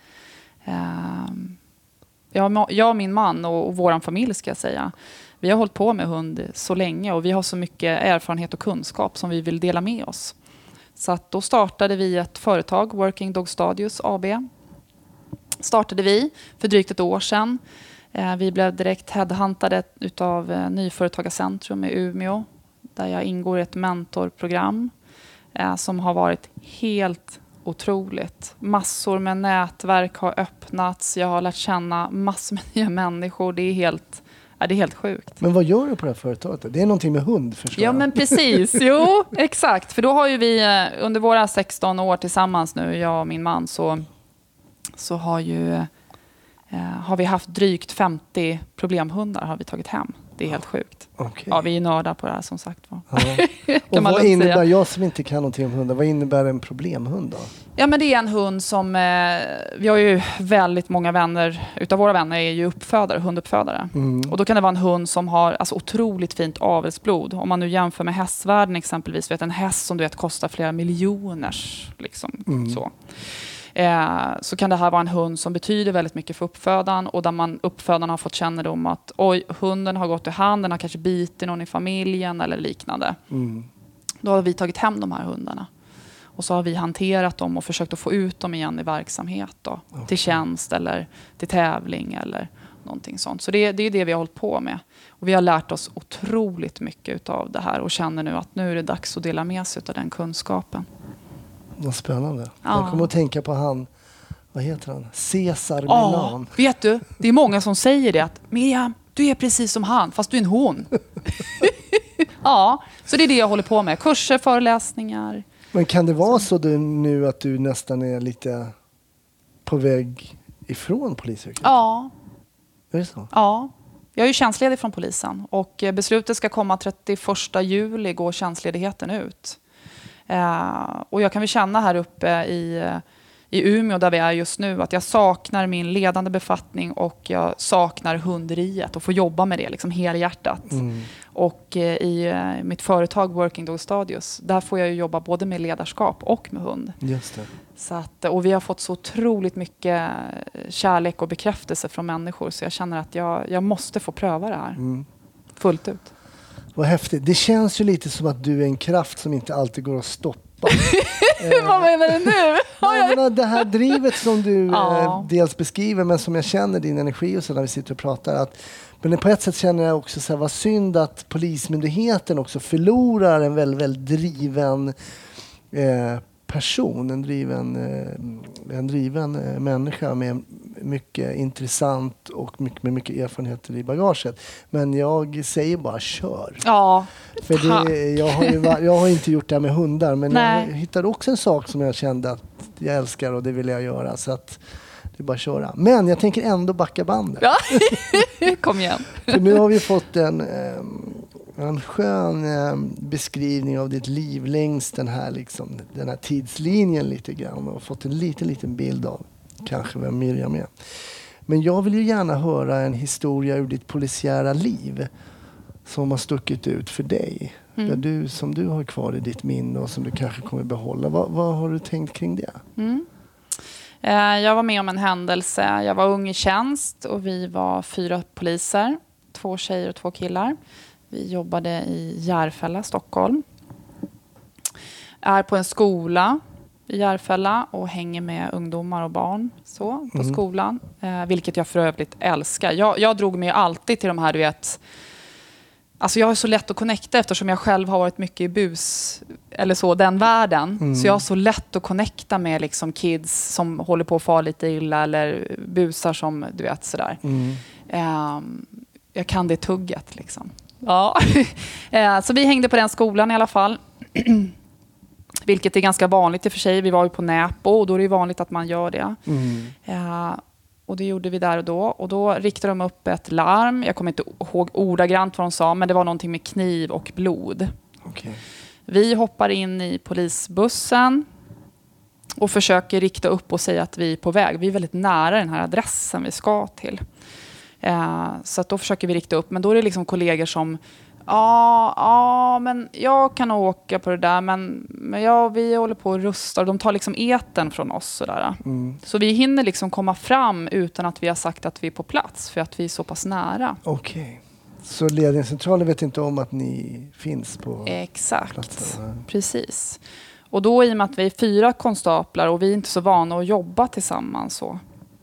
Speaker 4: eh, jag, jag och min man och, och vår familj ska jag säga, vi har hållit på med hund så länge och vi har så mycket erfarenhet och kunskap som vi vill dela med oss. Så att då startade vi ett företag, Working Dog Studios A B. Startade vi för drygt ett år sedan. Eh, vi blev direkt headhuntade utav eh, Nyföretagarcentrum i Umeå. Där jag ingår i ett mentorprogram eh, som har varit helt otroligt. Massor med nätverk har öppnats. Jag har lärt känna massor med nya människor. Det är helt, ja, det är helt sjukt.
Speaker 3: Men vad gör du på det här företaget? Det är någonting med hund, förstår
Speaker 4: Ja,
Speaker 3: jag.
Speaker 4: men precis. Jo, exakt. För då har ju vi eh, under våra sexton år tillsammans nu, jag och min man, så, så har ju eh, har vi haft drygt femtio problemhundar har vi tagit hem. Det är helt sjukt.
Speaker 3: Okej.
Speaker 4: Ja, vi är nördar på det här som sagt. Va?
Speaker 3: Ja.
Speaker 4: Kan
Speaker 3: Och
Speaker 4: man
Speaker 3: vad
Speaker 4: lugnt
Speaker 3: innebär,
Speaker 4: säga.
Speaker 3: jag som inte kan någonting om hundar, vad innebär en problemhund då?
Speaker 4: Ja, men det är en hund som, eh, vi har ju väldigt många vänner, utav våra vänner är ju uppfödare, hunduppfödare.
Speaker 3: Mm.
Speaker 4: Och då kan det vara en hund som har alltså, otroligt fint avelsblod. Om man nu jämför med hästvärlden exempelvis, vet en häst som du vet kostar flera miljoners liksom
Speaker 3: Mm.
Speaker 4: så. Eh, så kan det här vara en hund som betyder väldigt mycket för uppfödaren och där man, uppfödaren har fått kännedom att oj, hunden har gått i hand, den har kanske bitit någon i familjen eller liknande.
Speaker 3: Mm.
Speaker 4: Då har vi tagit hem de här hundarna. Och så har vi hanterat dem och försökt att få ut dem igen i verksamhet då,
Speaker 3: Okay.
Speaker 4: till tjänst eller till tävling eller någonting sånt. Så det, det är det vi har hållit på med. Och vi har lärt oss otroligt mycket av det här och känner nu att nu är det dags att dela med sig av den kunskapen.
Speaker 3: Vad spännande.
Speaker 4: Ja.
Speaker 3: Jag kommer att tänka på han, vad heter han? Cesar
Speaker 4: Ja,
Speaker 3: Milan.
Speaker 4: vet du, det är många som säger det att Miriam, du är precis som han, fast du är en hon. Ja, så det är det jag håller på med. Kurser, föreläsningar.
Speaker 3: Men kan det vara så du, nu att du nästan är lite på väg ifrån polisyrket?
Speaker 4: Ja,
Speaker 3: Är det så?
Speaker 4: ja. Jag är ju tjänstledig från polisen och eh, beslutet ska komma trettioförsta juli, går tjänstledigheten ut. Eh, och jag kan väl känna här uppe i, i Umeå där vi är just nu, att jag saknar min ledande befattning och jag saknar hundriet och får jobba med det liksom helhjärtat. Mm. Och eh, i eh, mitt företag Working Dog Studios, där får jag ju jobba både med ledarskap och med hund.
Speaker 3: Just det.
Speaker 4: Så att, och vi har fått så otroligt mycket kärlek och bekräftelse från människor, så jag känner att jag, jag måste få pröva det här mm. fullt ut.
Speaker 3: Vad häftigt. Det känns ju lite som att du är en kraft som inte alltid går att stoppa.
Speaker 4: Vad menar du nu?
Speaker 3: Nej, men det här drivet som du ja. eh, dels beskriver, men som jag känner din energi och så när vi sitter och pratar. Att, men på ett sätt känner jag också så här, vad synd att Polismyndigheten också förlorar en väldigt, väldigt driven eh, person, en driven, eh, en driven eh, människa med mycket intressant och mycket, med mycket erfarenheter i bagaget. Men jag säger bara kör.
Speaker 4: Ja,
Speaker 3: för det, jag, har ju, jag har inte gjort det här med hundar, men Nej. jag hittade också en sak som jag kände att jag älskar och det vill jag göra. Så att det är bara att köra. Men jag tänker ändå backa bandet.
Speaker 4: Ja. Kom igen.
Speaker 3: För nu har vi fått en, en skön beskrivning av ditt liv längs den här, liksom, den här tidslinjen lite grann. Och fått en liten, liten bild av kanske vem Miriam är. Men jag vill ju gärna höra en historia ur ditt polisiära liv som har stuckit ut för dig. Mm. Där du, som du har kvar i ditt minne och som du kanske kommer behålla. Vad, vad har du tänkt kring det?
Speaker 4: Mm. Jag var med om en händelse. Jag var ung i tjänst och vi var fyra poliser. Två tjejer och två killar. Vi jobbade i Järfälla, Stockholm. Är på en skola i Järfälla och hänger med ungdomar och barn så, på mm. skolan. Eh, vilket jag för övrigt älskar. Jag, jag drog mig alltid till de här, du vet... Alltså jag är så lätt att connecta eftersom jag själv har varit mycket i bus eller så, den världen. Mm. Så jag har så lätt att connecta med liksom kids som håller på att fara lite illa eller busar som, du vet, sådär. Mm. Um, jag kan det tugget liksom. Ja. uh, så vi hängde på den skolan i alla fall. Vilket är ganska vanligt i och för sig. Vi var ju på Näpo och då är det vanligt att man gör det. Mm. Uh, Och det gjorde vi där och då. Och då riktade de upp ett larm. Jag kommer inte ihåg ordagrant vad de sa. Men det var någonting med kniv och blod.
Speaker 3: Okay.
Speaker 4: Vi hoppar in i polisbussen. Och försöker rikta upp och säga att vi är på väg. Vi är väldigt nära den här adressen vi ska till. Eh, så att då försöker vi rikta upp. Men då är det liksom kollegor som... Ja, ja, men jag kan åka på det där, men, men ja, vi håller på att rusta. De tar liksom eten från oss. Sådär. Mm. Så vi hinner liksom komma fram utan att vi har sagt att vi är på plats, för att vi är så pass nära.
Speaker 3: Okej. Okay. Så ledningscentralen vet inte om att ni finns på
Speaker 4: Exakt.
Speaker 3: platsen?
Speaker 4: Precis. Och då i och med att vi är fyra konstaplar och vi är inte så vana att jobba tillsammans så,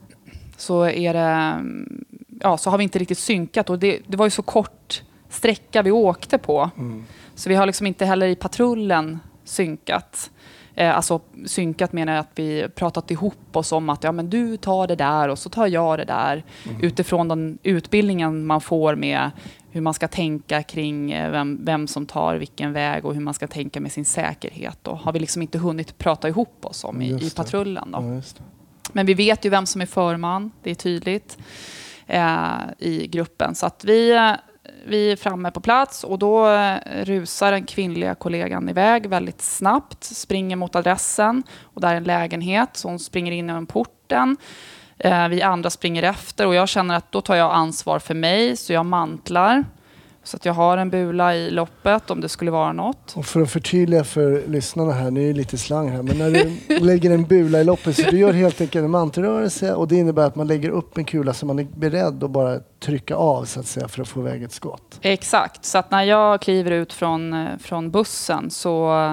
Speaker 4: så är det, ja, så har vi inte riktigt synkat. Och det, det var ju så kort sträcka vi åkte på. Mm. Så vi har liksom inte heller i patrullen synkat. Eh, alltså synkat menar att vi pratat ihop oss om att ja, men du tar det där och så tar jag det där. Mm. Utifrån den utbildningen man får med hur man ska tänka kring vem, vem som tar vilken väg och hur man ska tänka med sin säkerhet. Och har vi liksom inte hunnit prata ihop oss om i, i patrullen. Då.
Speaker 3: Ja, just det.
Speaker 4: Men vi vet ju vem som är förman. Det är tydligt eh, i gruppen. Så att vi... Vi är framme på plats och då rusar den kvinnliga kollegan iväg väldigt snabbt, springer mot adressen och där är en lägenhet, så hon springer in genom porten. Eh, vi andra springer efter och jag känner att då tar jag ansvar för mig, så jag mantlar så att jag har en bula i loppet om det skulle vara något.
Speaker 3: Och för att förtydliga för lyssnarna här, nu är det lite slang här, men när du lägger en bula i loppet så du gör helt enkelt en mantelrörelse och det innebär att man lägger upp en kula så man är beredd att bara trycka av så att säga för att få iväg ett skott.
Speaker 4: Exakt, så att när jag kliver ut från, från bussen så,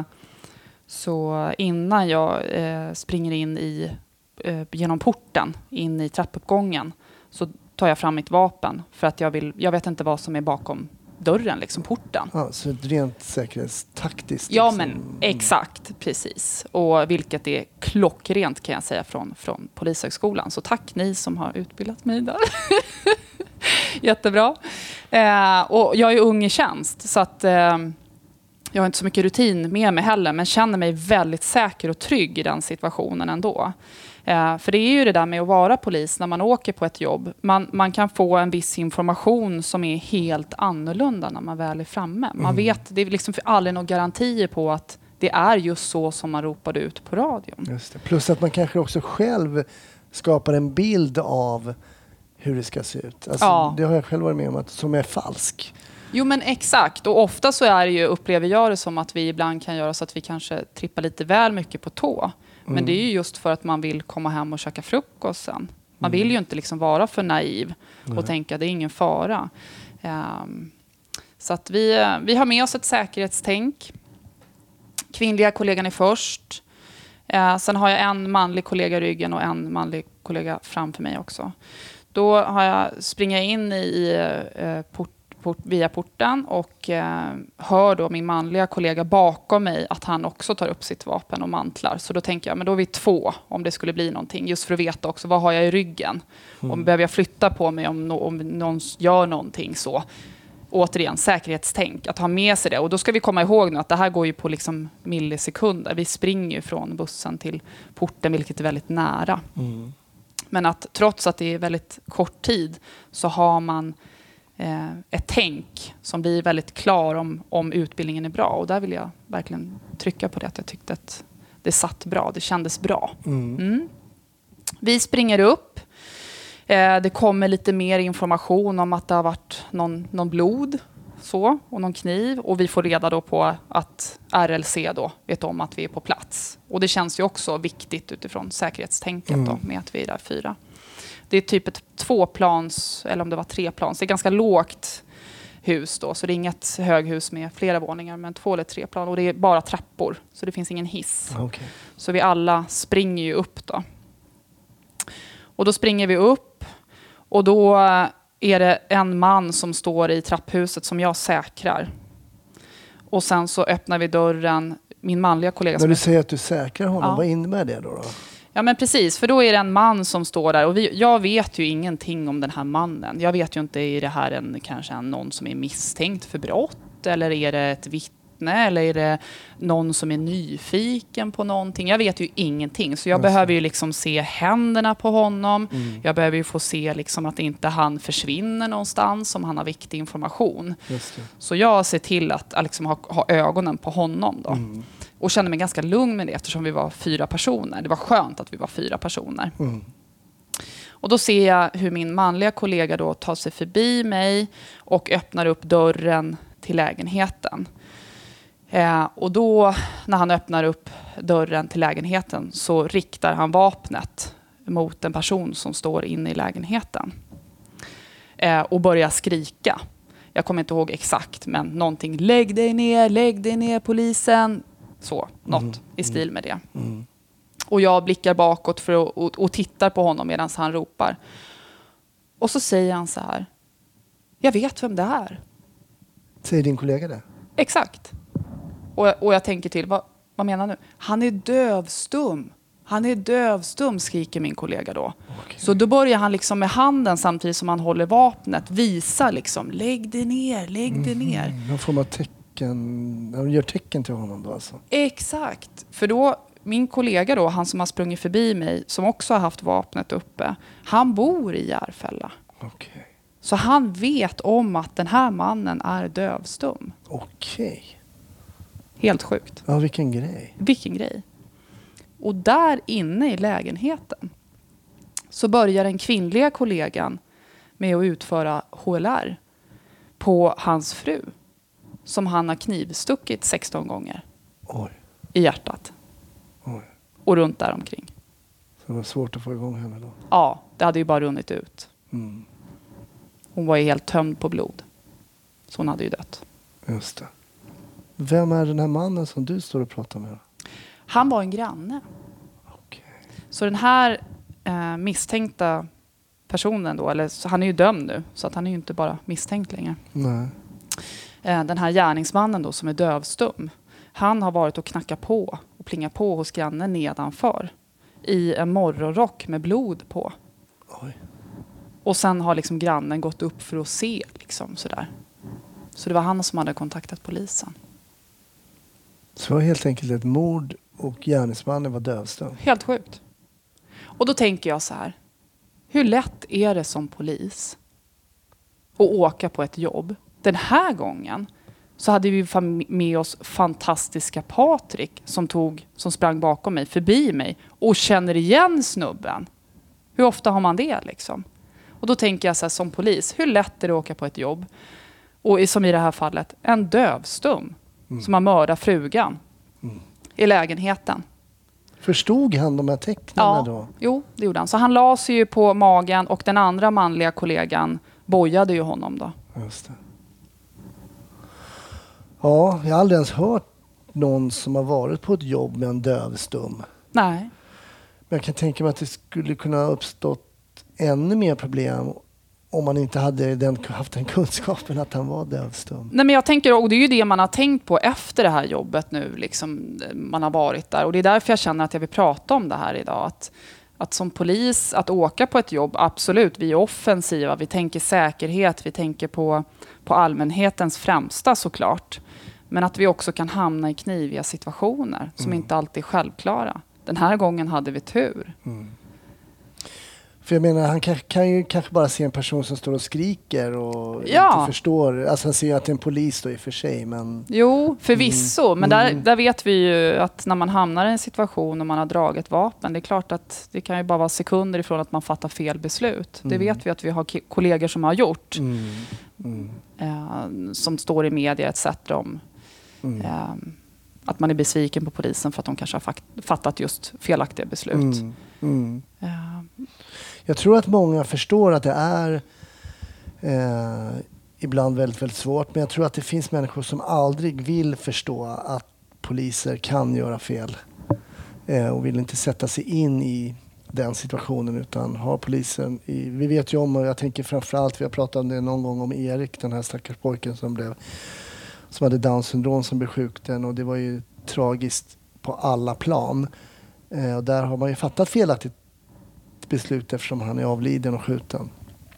Speaker 4: så innan jag eh, springer in i, eh, genom porten in i trappuppgången så tar jag fram mitt vapen för att jag vill, jag vet inte vad som är bakom dörren, liksom porten.
Speaker 3: Ja, så ett rent säkerhetstaktiskt.
Speaker 4: Ja,
Speaker 3: liksom.
Speaker 4: men exakt, precis. Och vilket är klockrent kan jag säga från, från Polishögskolan. Så tack ni som har utbildat mig där. Jättebra. Eh, och jag är ung i tjänst så att eh, jag har inte så mycket rutin med mig heller, men känner mig väldigt säker och trygg i den situationen ändå. Eh, för det är ju det där med att vara polis när man åker på ett jobb. Man, man kan få en viss information som är helt annorlunda när man väl är framme. Man mm. vet, det är liksom aldrig några garantier på att det är just så som man ropade ut på radion.
Speaker 3: Just det. Plus att man kanske också själv skapar en bild av hur det ska se ut. Alltså,
Speaker 4: Ja.
Speaker 3: Det har jag själv varit med om, att, som är falsk.
Speaker 4: Jo men exakt, och ofta så är det ju, upplever jag det som att vi ibland kan göra så att vi kanske trippar lite väl mycket på tå. Men
Speaker 3: Mm.
Speaker 4: det är ju just för att man vill komma hem och käka frukost sen. Man vill ju inte liksom vara för naiv och
Speaker 3: Nej.
Speaker 4: tänka det är ingen fara. Um, så att vi, vi har med oss ett säkerhetstänk. Kvinnliga kollegan är först. Uh, sen har jag en manlig kollega i ryggen och en manlig kollega framför mig också. Då har jag springer in i uh, port, port, via porten och uh, hör då min manliga kollega bakom mig att han också tar upp sitt vapen och mantlar. Så då tänker jag, men då är vi två om det skulle bli någonting. Just för att veta också, vad har jag i ryggen?
Speaker 3: Mm.
Speaker 4: Om behöver jag flytta på mig om, no, om någon gör någonting så. Återigen, säkerhetstänk, att ha med sig det. Och då ska vi komma ihåg nu att det här går ju på liksom millisekunder. Vi springer ju från bussen till porten, vilket är väldigt nära.
Speaker 3: Mm.
Speaker 4: Men att trots att det är väldigt kort tid så har man eh, ett tänk som blir väldigt klar om, om utbildningen är bra. Och där vill jag verkligen trycka på det, att jag tyckte att det satt bra, det kändes bra.
Speaker 3: Mm.
Speaker 4: Mm. Vi springer upp. Eh, det kommer lite mer information om att det har varit någon, någon blod så, och någon kniv. Och vi får reda då på att R L C då vet om att vi är på plats. Och det känns ju också viktigt utifrån säkerhetstänket
Speaker 3: Mm.
Speaker 4: då, med att vi är där fyra. Det är typ ett tvåplans, eller om det var treplans. Det är ganska lågt hus då, så det är inget höghus med flera våningar, men två eller tre plan. Och det är bara trappor, så det finns ingen hiss.
Speaker 3: Okay.
Speaker 4: Så vi alla springer ju upp då. Och då springer vi upp och då är det en man som står i trapphuset som jag säkrar. Och sen så öppnar vi dörren. Min manliga kollega...
Speaker 3: När
Speaker 4: som
Speaker 3: du säger att du säkrar honom,
Speaker 4: Ja.
Speaker 3: vad innebär det då? då?
Speaker 4: Ja men precis, för då är det en man som står där. Och vi, jag vet ju ingenting om den här mannen. Jag vet ju inte, är det här en, kanske en, någon som är misstänkt för brott? Eller är det ett vittne? Eller är det någon som är nyfiken på någonting? Jag vet ju ingenting. Så jag
Speaker 3: Alltså.
Speaker 4: behöver ju liksom se händerna på honom.
Speaker 3: Mm.
Speaker 4: Jag behöver ju få se liksom att inte han försvinner någonstans om han har viktig information.
Speaker 3: Just det.
Speaker 4: Så jag ser till att, att liksom ha, ha ögonen på honom då.
Speaker 3: Mm.
Speaker 4: Och kände mig ganska lugn med det eftersom vi var fyra personer. Det var skönt att vi var fyra personer.
Speaker 3: Mm.
Speaker 4: Och då ser jag hur min manliga kollega då tar sig förbi mig och öppnar upp dörren till lägenheten. Eh, och då när han öppnar upp dörren till lägenheten så riktar han vapnet mot en person som står inne i lägenheten. Eh, och börjar skrika. Jag kommer inte ihåg exakt, men någonting. Lägg dig ner, lägg dig ner polisen. Så, något
Speaker 3: Mm.
Speaker 4: i stil med det.
Speaker 3: Mm.
Speaker 4: Och jag blickar bakåt för att, och, och tittar på honom medan han ropar. Och så säger han så här. Jag vet vem det är.
Speaker 3: Säger din kollega det?
Speaker 4: Exakt. Och, jag- och jag tänker till, vad, vad menar du? Han är dövstum. Han är dövstum, skriker min kollega då.
Speaker 3: Okay.
Speaker 4: Så då börjar han liksom med handen samtidigt som han håller vapnet visa liksom, lägg dig ner, lägg dig ner.
Speaker 3: Mm. Någon form av tecken. De gör tecken till honom då alltså?
Speaker 4: Exakt. För då, min kollega då, han som har sprungit förbi mig, som också har haft vapnet uppe, han bor i Järfälla.
Speaker 3: Okej.
Speaker 4: Så han vet om att den här mannen är dövstum.
Speaker 3: Okej.
Speaker 4: Helt sjukt.
Speaker 3: Ja, vilken grej.
Speaker 4: Vilken grej. Och där inne i lägenheten så börjar den kvinnliga kollegan med att utföra H L R på hans fru. Som han har knivstuckit sexton gånger
Speaker 3: Oj.
Speaker 4: i hjärtat.
Speaker 3: Oj.
Speaker 4: Och runt där omkring.
Speaker 3: Så det var svårt att få igång henne då.
Speaker 4: Ja, det hade ju bara runnit ut.
Speaker 3: Mm.
Speaker 4: Hon var ju helt tömd på blod. Så hon hade ju dött.
Speaker 3: Just det. Vem är den här mannen som du står och pratar med?
Speaker 4: Han var en granne.
Speaker 3: Okej.
Speaker 4: Så den här eh, misstänkta personen då, eller så han är ju dömd nu, så att han är ju inte bara misstänkt längre.
Speaker 3: Nej.
Speaker 4: Eh, den här gärningsmannen då som är dövstum, han har varit och knackat på och plingat på hos grannen nedanför i en morgonrock med blod på.
Speaker 3: Oj.
Speaker 4: Och sen har liksom grannen gått upp för att se liksom sådär. Så det var han som hade kontaktat polisen.
Speaker 3: Så det var helt enkelt ett mord och gärningsmannen var dövstum.
Speaker 4: Helt sjukt. Och då tänker jag så här. Hur lätt är det som polis att åka på ett jobb? Den här gången så hade vi fam- med oss fantastiska Patrik som, tog, som sprang bakom mig, förbi mig och känner igen snubben. Hur ofta har man det liksom? Och då tänker jag så här, som polis, hur lätt är det att åka på ett jobb? Och som i det här fallet, en dövstum mm. som har mördat frugan mm. i lägenheten.
Speaker 3: Förstod han de här tecknen
Speaker 4: ja,
Speaker 3: då?
Speaker 4: Jo, det gjorde han. Så han la sig ju på magen och den andra manliga kollegan bojade ju honom då.
Speaker 3: Just det. Ja, jag har aldrig ens hört någon som har varit på ett jobb med en dövstum.
Speaker 4: Nej.
Speaker 3: Men jag kan tänka mig att det skulle kunna ha uppstått ännu mer problem om man inte hade den, haft den kunskapen att han var dövstum.
Speaker 4: Nej, men jag tänker, och det är ju det man har tänkt på efter det här jobbet nu, liksom, man har varit där. Och det är därför jag känner att jag vill prata om det här idag. Att, att som polis, att åka på ett jobb, absolut, vi är offensiva, vi tänker säkerhet, vi tänker på, på allmänhetens främsta såklart. Men att vi också kan hamna i kniviga situationer som mm. inte alltid är självklara. Den här gången hade vi tur. Mm.
Speaker 3: För jag menar, han kan, kan ju kanske bara se en person som står och skriker och
Speaker 4: ja.
Speaker 3: inte förstår. Alltså han ser ju att det är en polis då i och för sig. Men...
Speaker 4: Jo, förvisso. Mm. Men där,
Speaker 3: mm.
Speaker 4: där vet vi ju att när man hamnar i en situation och man har dragit vapen, det är klart att det kan ju bara vara sekunder ifrån att man fattar fel beslut. Mm. Det vet vi att vi har k- kollegor som har gjort. Mm. Mm. Eh, som står i media et cetera om mm. eh, att man är besviken på polisen för att de kanske har fakt- fattat just felaktiga beslut.
Speaker 3: Mm. Mm.
Speaker 4: Eh,
Speaker 3: Jag tror att många förstår att det är eh, ibland väldigt, väldigt svårt. Men jag tror att det finns människor som aldrig vill förstå att poliser kan göra fel. Eh, och vill inte sätta sig in i den situationen utan har polisen i... Vi vet ju om, och jag tänker framförallt, vi har pratat om det någon gång om Erik, den här stackars pojken som, blev, som hade Downs syndrom som blev sjukten. Och det var ju tragiskt på alla plan. Eh, och där har man ju fattat felaktigt beslut eftersom han är avliden och skjuten.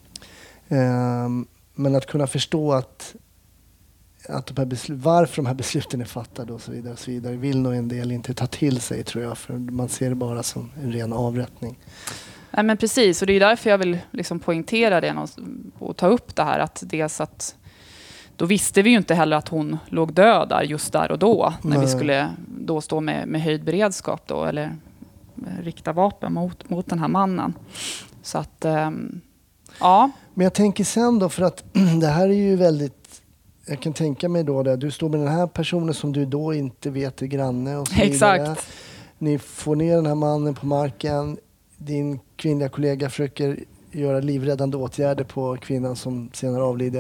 Speaker 3: Um, men att kunna förstå att, att de här beslut, varför de här besluten är fattade och så vidare, och så vidare vill nog en del inte ta till sig, tror jag, för man ser det bara som en ren avrättning.
Speaker 4: Nej, men precis, och det är därför jag vill liksom poängtera det och, och ta upp det här, att dels att då visste vi ju inte heller att hon låg död där just där och då, när Nej. vi skulle då stå med, med höjd beredskap då, eller rikta vapen mot, mot den här mannen. Så att, um, ja.
Speaker 3: Men jag tänker sen då, för att det här är ju väldigt, jag kan tänka mig då, där du står med den här personen som du då inte vet är granne och så vidare.
Speaker 4: Exakt.
Speaker 3: Ni får ner den här mannen på marken, din kvinnliga kollega försöker göra livräddande åtgärder på kvinnan som senare avlider.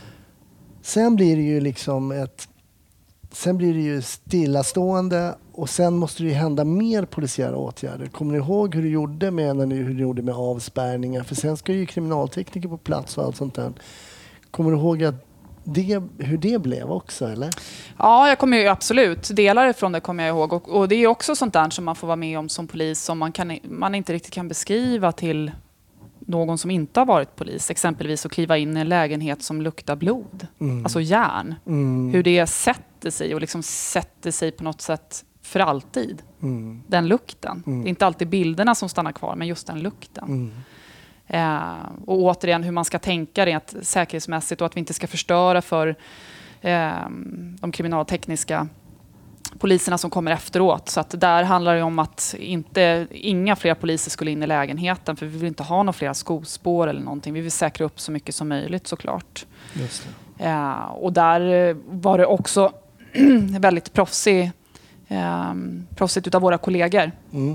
Speaker 3: Sen blir det ju liksom ett Sen blir det ju stillastående och sen måste det ju hända mer polisiära åtgärder. Kommer ni ihåg hur du gjorde med, när ni, hur du gjorde med avspärrningar? För sen ska ju kriminaltekniker på plats och allt sånt där. Kommer du ihåg att det, hur det blev också, eller?
Speaker 4: Ja, jag kommer ju absolut. Delar från det kommer jag ihåg. Och, och det är också sånt där som man får vara med om som polis som man, kan, man inte riktigt kan beskriva till någon som inte har varit polis. Exempelvis att kliva in i en lägenhet som luktar blod. Mm. Alltså järn. Mm. Hur det sätter sig och liksom sätter sig på något sätt för alltid. Mm. Den lukten. Mm. Det är inte alltid bilderna som stannar kvar, men just den lukten. Mm. Eh, och återigen hur man ska tänka rent säkerhetsmässigt och att vi inte ska förstöra för eh, de kriminaltekniska poliserna som kommer efteråt. Så att där handlar det om att inte, inga fler poliser skulle in i lägenheten, för vi vill inte ha några fler skospår eller någonting. Vi vill säkra upp så mycket som möjligt såklart.
Speaker 3: Just det.
Speaker 4: Eh, och där var det också väldigt proffsig, eh, proffsigt utav våra kollegor. Mm.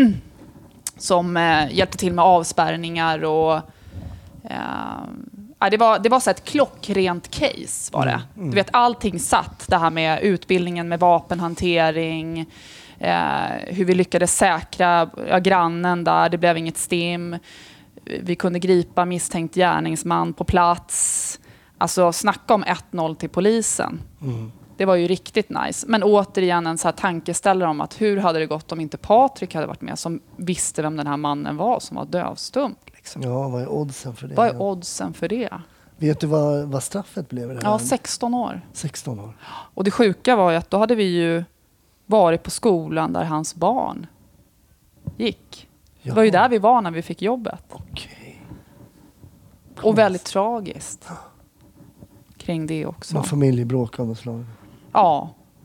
Speaker 4: som eh, hjälpte till med avspärrningar och eh, ja, det var, det var så ett klockrent case var det. Mm, mm. Du vet, allting satt, det här med utbildningen med vapenhantering, eh, hur vi lyckades säkra ja, grannen där, det blev inget stim. Vi kunde gripa misstänkt gärningsman på plats. Alltså snacka om ett noll till polisen. Mm. Det var ju riktigt nice. Men återigen en så här tankeställare om att hur hade det gått om inte Patrik hade varit med, som visste vem den här mannen var som var dövstum. Liksom.
Speaker 3: Ja, vad är oddsen för det?
Speaker 4: Vad är oddsen för det?
Speaker 3: Vet du vad, vad straffet blev? Det här?
Speaker 4: Ja, sexton år.
Speaker 3: sexton år.
Speaker 4: Och det sjuka var ju att då hade vi ju varit på skolan där hans barn gick. Ja. Det var ju där vi var när vi fick jobbet.
Speaker 3: Okej.
Speaker 4: Och väldigt tragiskt. kring det också.
Speaker 3: Någon familjebråk av något slag.
Speaker 4: Ja.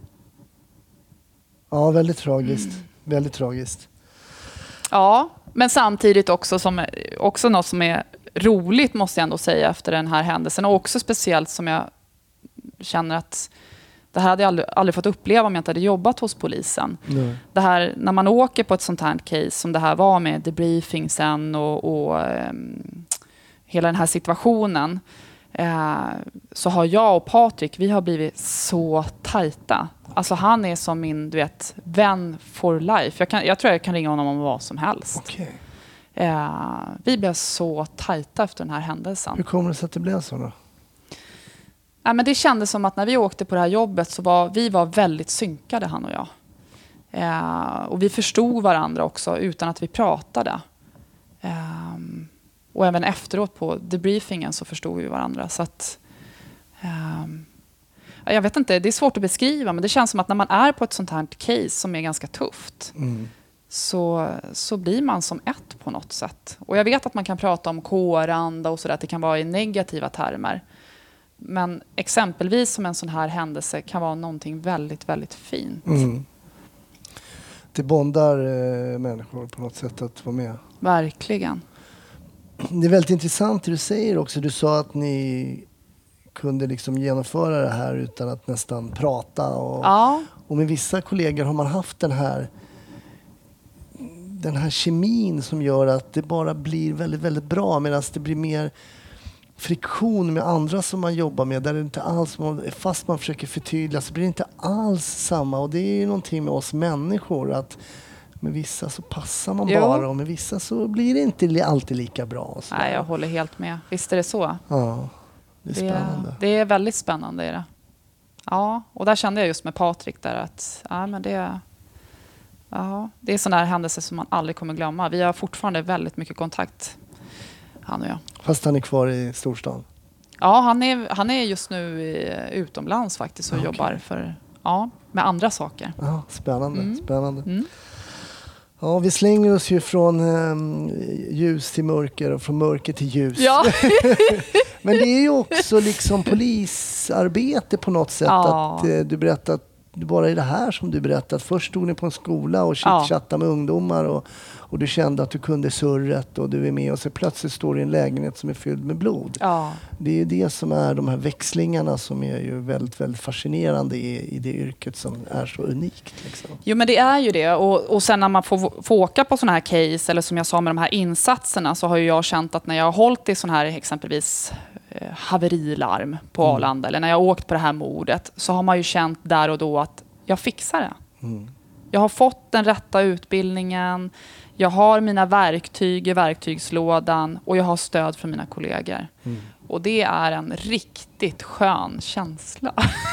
Speaker 3: Ja, väldigt tragiskt. Mm. Väldigt tragiskt.
Speaker 4: Ja, men samtidigt också, som, också något som är roligt måste jag ändå säga efter den här händelsen. Och också speciellt som jag känner att det här hade jag aldrig, aldrig fått uppleva om jag inte hade jobbat hos polisen. Mm. Det här, när man åker på ett sånt här case som det här var med debriefingsen och, och um, hela den här situationen, eh, så har jag och Patrik, vi har blivit så tajta. Alltså han är som min, du vet, vän for life. Jag, kan, jag tror jag kan ringa honom om vad som helst.
Speaker 3: Okay.
Speaker 4: Eh, vi blev så tajta efter den här händelsen.
Speaker 3: Hur kommer det sig att det blev så då?
Speaker 4: Ja, men det kändes som att när vi åkte på det här jobbet så var vi var väldigt synkade, han och jag. Eh, och vi förstod varandra också utan att vi pratade. Eh, och även efteråt på debriefingen så förstod vi varandra. Så att, eh, jag vet inte, det är svårt att beskriva, men det känns som att när man är på ett sånt här case som är ganska tufft, mm. så, så blir man som ett på något sätt. Och jag vet att man kan prata om kåranda och sådär, att det kan vara i negativa termer. Men exempelvis som en sån här händelse kan vara någonting väldigt, väldigt fint. Mm.
Speaker 3: Det bondar eh, människor på något sätt att vara med.
Speaker 4: Verkligen.
Speaker 3: Det är väldigt intressant det du säger också. Du sa att ni kunde liksom genomföra det här utan att nästan prata. Och,
Speaker 4: ja.
Speaker 3: och med vissa kollegor har man haft den här den här kemin som gör att det bara blir väldigt, väldigt bra, medan det blir mer friktion med andra som man jobbar med, där det inte alls, fast man försöker förtydliga så blir det inte alls samma. Och det är ju någonting med oss människor, att med vissa så passar man
Speaker 4: jo.
Speaker 3: bara och med vissa så blir det inte alltid lika bra.
Speaker 4: Nej, jag håller helt med. Visst är det så?
Speaker 3: Ja, det är spännande.
Speaker 4: Det, det är väldigt spännande. Är det. Ja, och där kände jag just med Patrik där att ja, men det, ja, det är sådana här händelser som man aldrig kommer glömma. Vi har fortfarande väldigt mycket kontakt, han och jag.
Speaker 3: Fast han är kvar i storstan?
Speaker 4: Ja, han är, han är just nu utomlands faktiskt och okay. jobbar för, ja, med andra saker.
Speaker 3: Ja, spännande,
Speaker 4: mm.
Speaker 3: spännande.
Speaker 4: Mm.
Speaker 3: Ja, vi slänger oss ju från um, ljus till mörker och från mörker till ljus.
Speaker 4: Ja.
Speaker 3: Men det är ju också liksom polisarbete på något sätt. Ja. Att uh, du berättar att det bara är det här som du berättat. Först stod ni på en skola och chitchattade ja. med ungdomar och, och du kände att du kunde surret och du är med och så plötsligt står du i en lägenhet som är fylld med blod.
Speaker 4: Ja.
Speaker 3: Det är ju det som är de här växlingarna som är ju väldigt, väldigt fascinerande i, i det yrket som är så unikt. Liksom.
Speaker 4: Jo, men det är ju det. Och, och sen när man får, får åka på sådana här case, eller som jag sa med de här insatserna, så har ju jag känt att när jag har hållit i sådana här exempelvis eh, haverilarm på mm. Arlanda, eller när jag har åkt på det här mordet, så har man ju känt där och då att jag fixar det. Mm. Jag har fått den rätta utbildningen, jag har mina verktyg i verktygslådan och jag har stöd från mina kollegor. Mm. Och det är en riktigt skön känsla.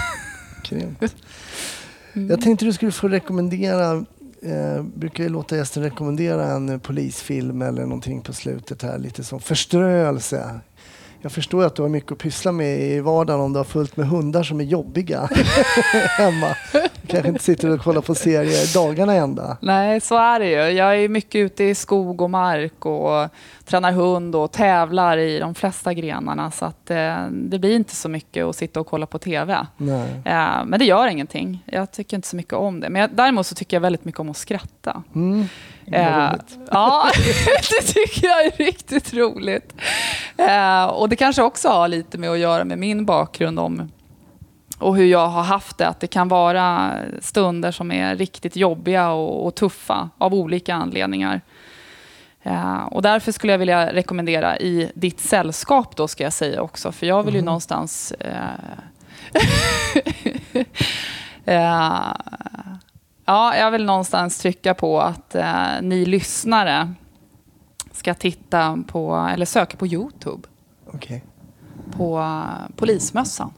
Speaker 3: Grymt. Mm. Jag tänkte du skulle få rekommendera, eh, brukar jag låta gästen rekommendera en polisfilm eller någonting på slutet här, lite som förströelse. Jag förstår att du har mycket att pyssla med i vardagen om du har fullt med hundar som är jobbiga hemma. Du kanske inte sitter och kollar på serier dagarna ända.
Speaker 4: Nej, så är det ju. Jag är mycket ute i skog och mark och tränar hund och tävlar i de flesta grenarna. Så att, eh, det blir inte så mycket att sitta och kolla på tv. Nej. Eh, men det gör ingenting. Jag tycker inte så mycket om det. Men jag, däremot så tycker jag väldigt mycket om att skratta.
Speaker 3: Mm.
Speaker 4: Eh, ja, det tycker jag är riktigt roligt. Eh, och det kanske också har lite med att göra med min bakgrund om och hur jag har haft det. Att det kan vara stunder som är riktigt jobbiga och, och tuffa av olika anledningar. Eh, och därför skulle jag vilja rekommendera i ditt sällskap då, ska jag säga också. För jag vill ju mm. någonstans... Eh, eh, Ja, jag vill någonstans trycka på att eh, ni lyssnare ska titta på, eller söka på YouTube.
Speaker 3: Okay.
Speaker 4: På uh, Polismössan.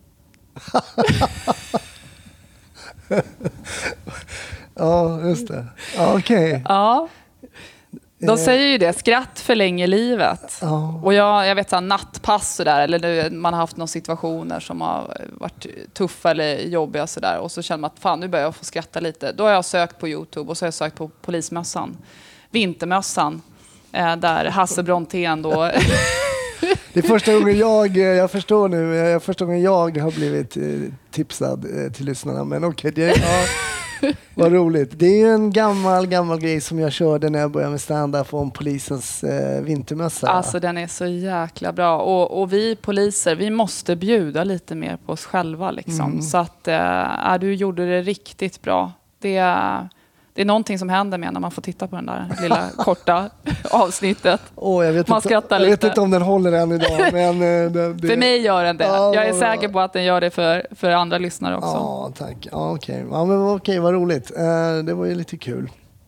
Speaker 3: Ja, just det. Ja, okej. Okay.
Speaker 4: Ja. De säger ju det, skratt förlänger livet.
Speaker 3: Oh.
Speaker 4: Och jag, jag vet så här, nattpass så där, eller nu, man har haft några situationer som har varit tuffa eller jobbiga så där, och så känner man att fan, nu börjar jag få skratta lite. Då har jag sökt på YouTube och så har jag sökt på Polismössan. Vintermössan, eh, där Hasse Brontén då
Speaker 3: Det är första gången jag, jag förstår nu, jag första gången jag har blivit tipsad till lyssnarna. Men okej, okay, det ja, vad roligt. Det är ju en gammal, gammal grej som jag körde när jag började med stand-up om polisens eh, vintermössa.
Speaker 4: Alltså den är så jäkla bra. Och, och vi poliser, vi måste bjuda lite mer på oss själva liksom. Mm. Så att äh, du gjorde det riktigt bra. Det är... Det är någonting som händer med när man får titta på den där lilla korta avsnittet.
Speaker 3: Oh, jag vet
Speaker 4: man
Speaker 3: inte,
Speaker 4: skrattar
Speaker 3: jag
Speaker 4: lite.
Speaker 3: vet inte om den håller än idag. Men det, det...
Speaker 4: För mig gör den det.
Speaker 3: Ja,
Speaker 4: jag är
Speaker 3: bra.
Speaker 4: säker på att den gör det för, för andra lyssnare också.
Speaker 3: Ja, tack. Ja, okej. Ja, men okej, vad roligt. Eh, det var ju lite kul.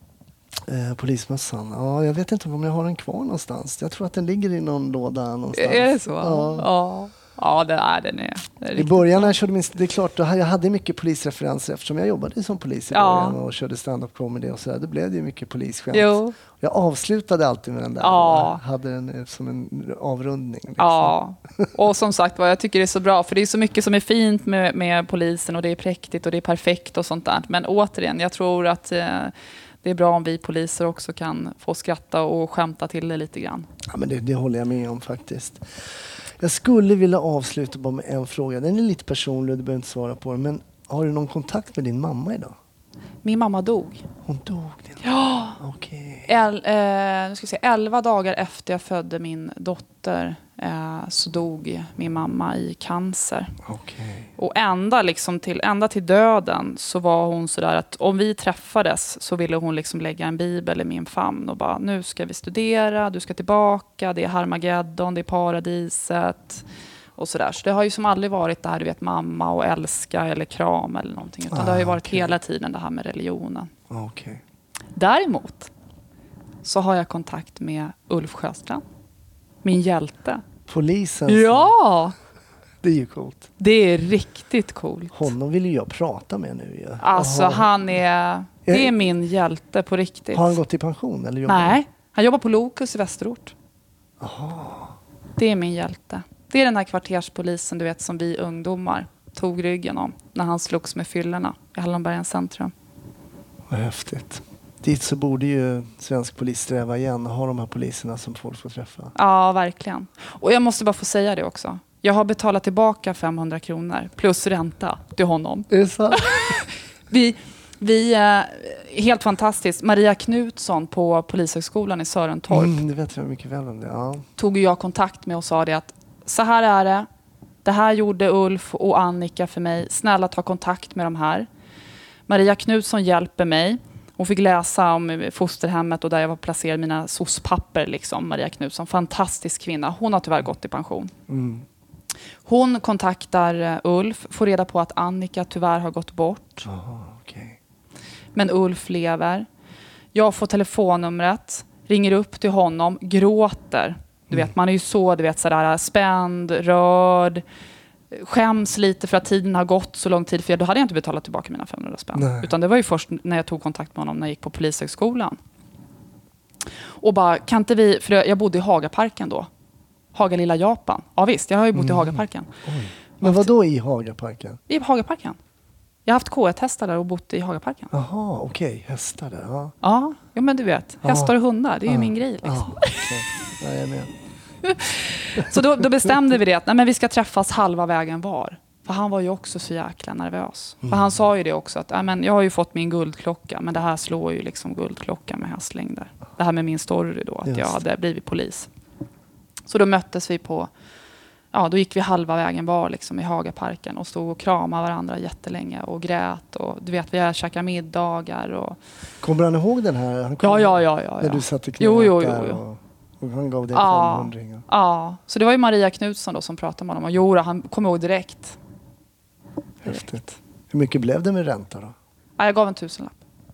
Speaker 3: Eh, polismössan. Ja, jag vet inte om jag har den kvar någonstans. Jag tror att den ligger i någon låda någonstans.
Speaker 4: Är det så?
Speaker 3: Ja.
Speaker 4: Ja. Ja, det är den. Är, det är
Speaker 3: I början när jag körde min, det är klart, jag hade mycket polisreferenser eftersom jag jobbade som polis i början
Speaker 4: ja.
Speaker 3: och körde stand-up comedy och sådär. Då blev det ju mycket polisskämt.
Speaker 4: Jo.
Speaker 3: Jag avslutade alltid med den där.
Speaker 4: Ja.
Speaker 3: Jag hade den som en avrundning. Liksom.
Speaker 4: Ja, och som sagt vad jag tycker det är så bra. För det är så mycket som är fint med, med polisen och det är präktigt och det är perfekt och sånt där. Men återigen, jag tror att eh, det är bra om vi poliser också kan få skratta och skämta till det lite grann.
Speaker 3: Ja, men det, det håller jag med om faktiskt. Jag skulle vilja avsluta bara med en fråga. Den är lite personlig och du behöver inte svara på den. Men har du någon kontakt med din mamma idag?
Speaker 4: Min mamma dog.
Speaker 3: Hon dog? Din
Speaker 4: Ja!
Speaker 3: Okej.
Speaker 4: El, eh, nu ska vi se, elva dagar efter jag födde min dotter eh, så dog min mamma i cancer.
Speaker 3: Okej.
Speaker 4: Och ända, liksom till, ända till döden så var hon sådär att om vi träffades så ville hon liksom lägga en bibel i min famn och bara nu ska vi studera, du ska tillbaka, det är Harmageddon, det är paradiset och sådär. Så det har ju som aldrig varit det här du vet mamma och älska eller kram eller någonting utan ah, det har ju varit okay. hela tiden det här med religionen.
Speaker 3: Okay.
Speaker 4: Däremot så har jag kontakt med Ulf Sjöstrand, min hjälte.
Speaker 3: Polisen?
Speaker 4: Ja!
Speaker 3: Det är ju coolt.
Speaker 4: Det är riktigt coolt.
Speaker 3: Honom vill ju jag prata med nu. Ja.
Speaker 4: Alltså Aha. han är... Det är min hjälte på riktigt.
Speaker 3: Har han gått i pension? Eller jobbar
Speaker 4: Nej,
Speaker 3: han?
Speaker 4: han jobbar på Lokus i Västerort.
Speaker 3: Aha.
Speaker 4: Det är min hjälte. Det är den här kvarterspolisen du vet som vi ungdomar tog ryggen om när han slogs med fyllorna i Hallonbergens centrum.
Speaker 3: Vad häftigt. Dit så borde ju svensk polis sträva igen och ha de här poliserna som folk får träffa.
Speaker 4: Ja, verkligen. Och jag måste bara få säga det också. Jag har betalat tillbaka femhundra kronor plus ränta till honom.
Speaker 3: Är det sant?
Speaker 4: vi, vi är helt fantastiskt. Maria Knutsson på Polishögskolan i Sörentorp.
Speaker 3: Mm, det vet jag mycket väl om det. Ja.
Speaker 4: Tog jag kontakt med och sa det att så här är det. Det här gjorde Ulf och Annika för mig. Snälla ta kontakt med de här. Maria Knutsson hjälper mig. Hon fick läsa om fosterhemmet och där jag var placerad mina S O S-papper. Liksom, Maria Knutsson, fantastisk kvinna. Hon har tyvärr gått i pension.
Speaker 3: Mm.
Speaker 4: Hon kontaktar Ulf, får reda på att Annika tyvärr har gått bort.
Speaker 3: Aha, okay.
Speaker 4: Men Ulf lever. Jag får telefonnumret, ringer upp till honom, gråter. Du vet, man är ju så, du vet, sådär spänd, rörd. Skäms lite för att tiden har gått så lång tid. För då hade jag inte betalat tillbaka mina femhundra spänn. Nej. Utan det var ju först när jag tog kontakt med honom när jag gick på Polishögskolan. Och bara, kan inte vi... För jag bodde i Hagaparken då. Haga lilla Japan. Ja visst, jag har ju bott mm. i Hagaparken.
Speaker 3: Oj. Men vad då i Hagaparken?
Speaker 4: I Hagaparken. Jag har haft K ett-hästar där och bott i Hagaparken.
Speaker 3: Jaha, okej. Okay. Hästar där. Ja,
Speaker 4: ja, ja men du vet. Hästar och hundar, det är ju
Speaker 3: ja.
Speaker 4: min grej. Liksom.
Speaker 3: Ja, okay. Ja, jag är med.
Speaker 4: Så då, då bestämde vi det att nej, men vi ska träffas halva vägen var. För han var ju också så jäkla nervös. Mm. För han sa ju det också att nej, men jag har ju fått min guldklocka. Men det här slår ju liksom guldklocka med hästlängder. Det här med min story då. Att Just. jag hade blivit polis. Så då möttes vi på... Ja, då gick vi halva vägen var liksom i Hagaparken. Och stod och kramade varandra jättelänge. Och grät. Och du vet, vi har käkat middagar. Och...
Speaker 3: Kommer han ihåg den här? Han kom
Speaker 4: ja, ja, ja, ja, ja.
Speaker 3: När du satt i knät
Speaker 4: jo, jo, jo,
Speaker 3: där
Speaker 4: jo.
Speaker 3: Och... Och han gav dig
Speaker 4: ja,
Speaker 3: femhundra.
Speaker 4: Ja, så det var ju Maria Knutsson då som pratade med honom. Och Jora, han kom ihåg direkt.
Speaker 3: Häftigt. Hur mycket blev det med ränta då?
Speaker 4: Ja, jag gav en tusenlapp.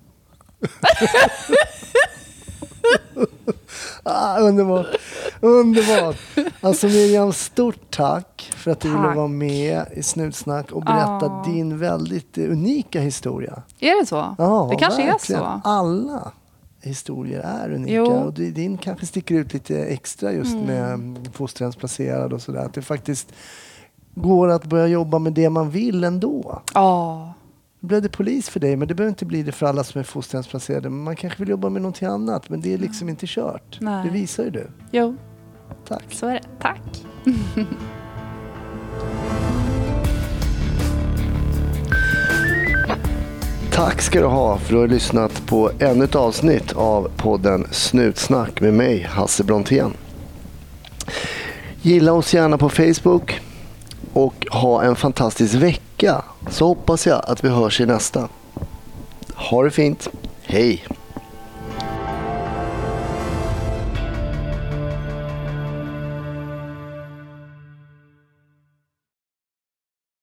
Speaker 3: ah, underbart. Underbart. Alltså Miriam, stort tack för att du tack. ville vara med i Snutsnack och berätta ah. din väldigt unika historia.
Speaker 4: Är det så?
Speaker 3: Ja,
Speaker 4: det kanske
Speaker 3: verkligen.
Speaker 4: är så.
Speaker 3: Alla historier är unika. Jo. Och din kanske sticker ut lite extra just mm. med fosterhemsplacerad och sådär. Att det faktiskt går att börja jobba med det man vill ändå.
Speaker 4: Ja.
Speaker 3: Nu blev det polis för dig, men det behöver inte bli det för alla som är fosterhemsplacerade. Man kanske vill jobba med någonting annat, men det är liksom inte kört.
Speaker 4: Nej.
Speaker 3: Det visar ju du.
Speaker 4: Jo.
Speaker 3: Tack.
Speaker 5: Så är det. Tack.
Speaker 1: Tack ska du ha för att du har lyssnat på ännu ett avsnitt av podden Snutsnack med mig, Hasse Brontén. Gilla oss gärna på Facebook och ha en fantastisk vecka. Så hoppas jag att vi hörs i nästa. Ha det fint. Hej!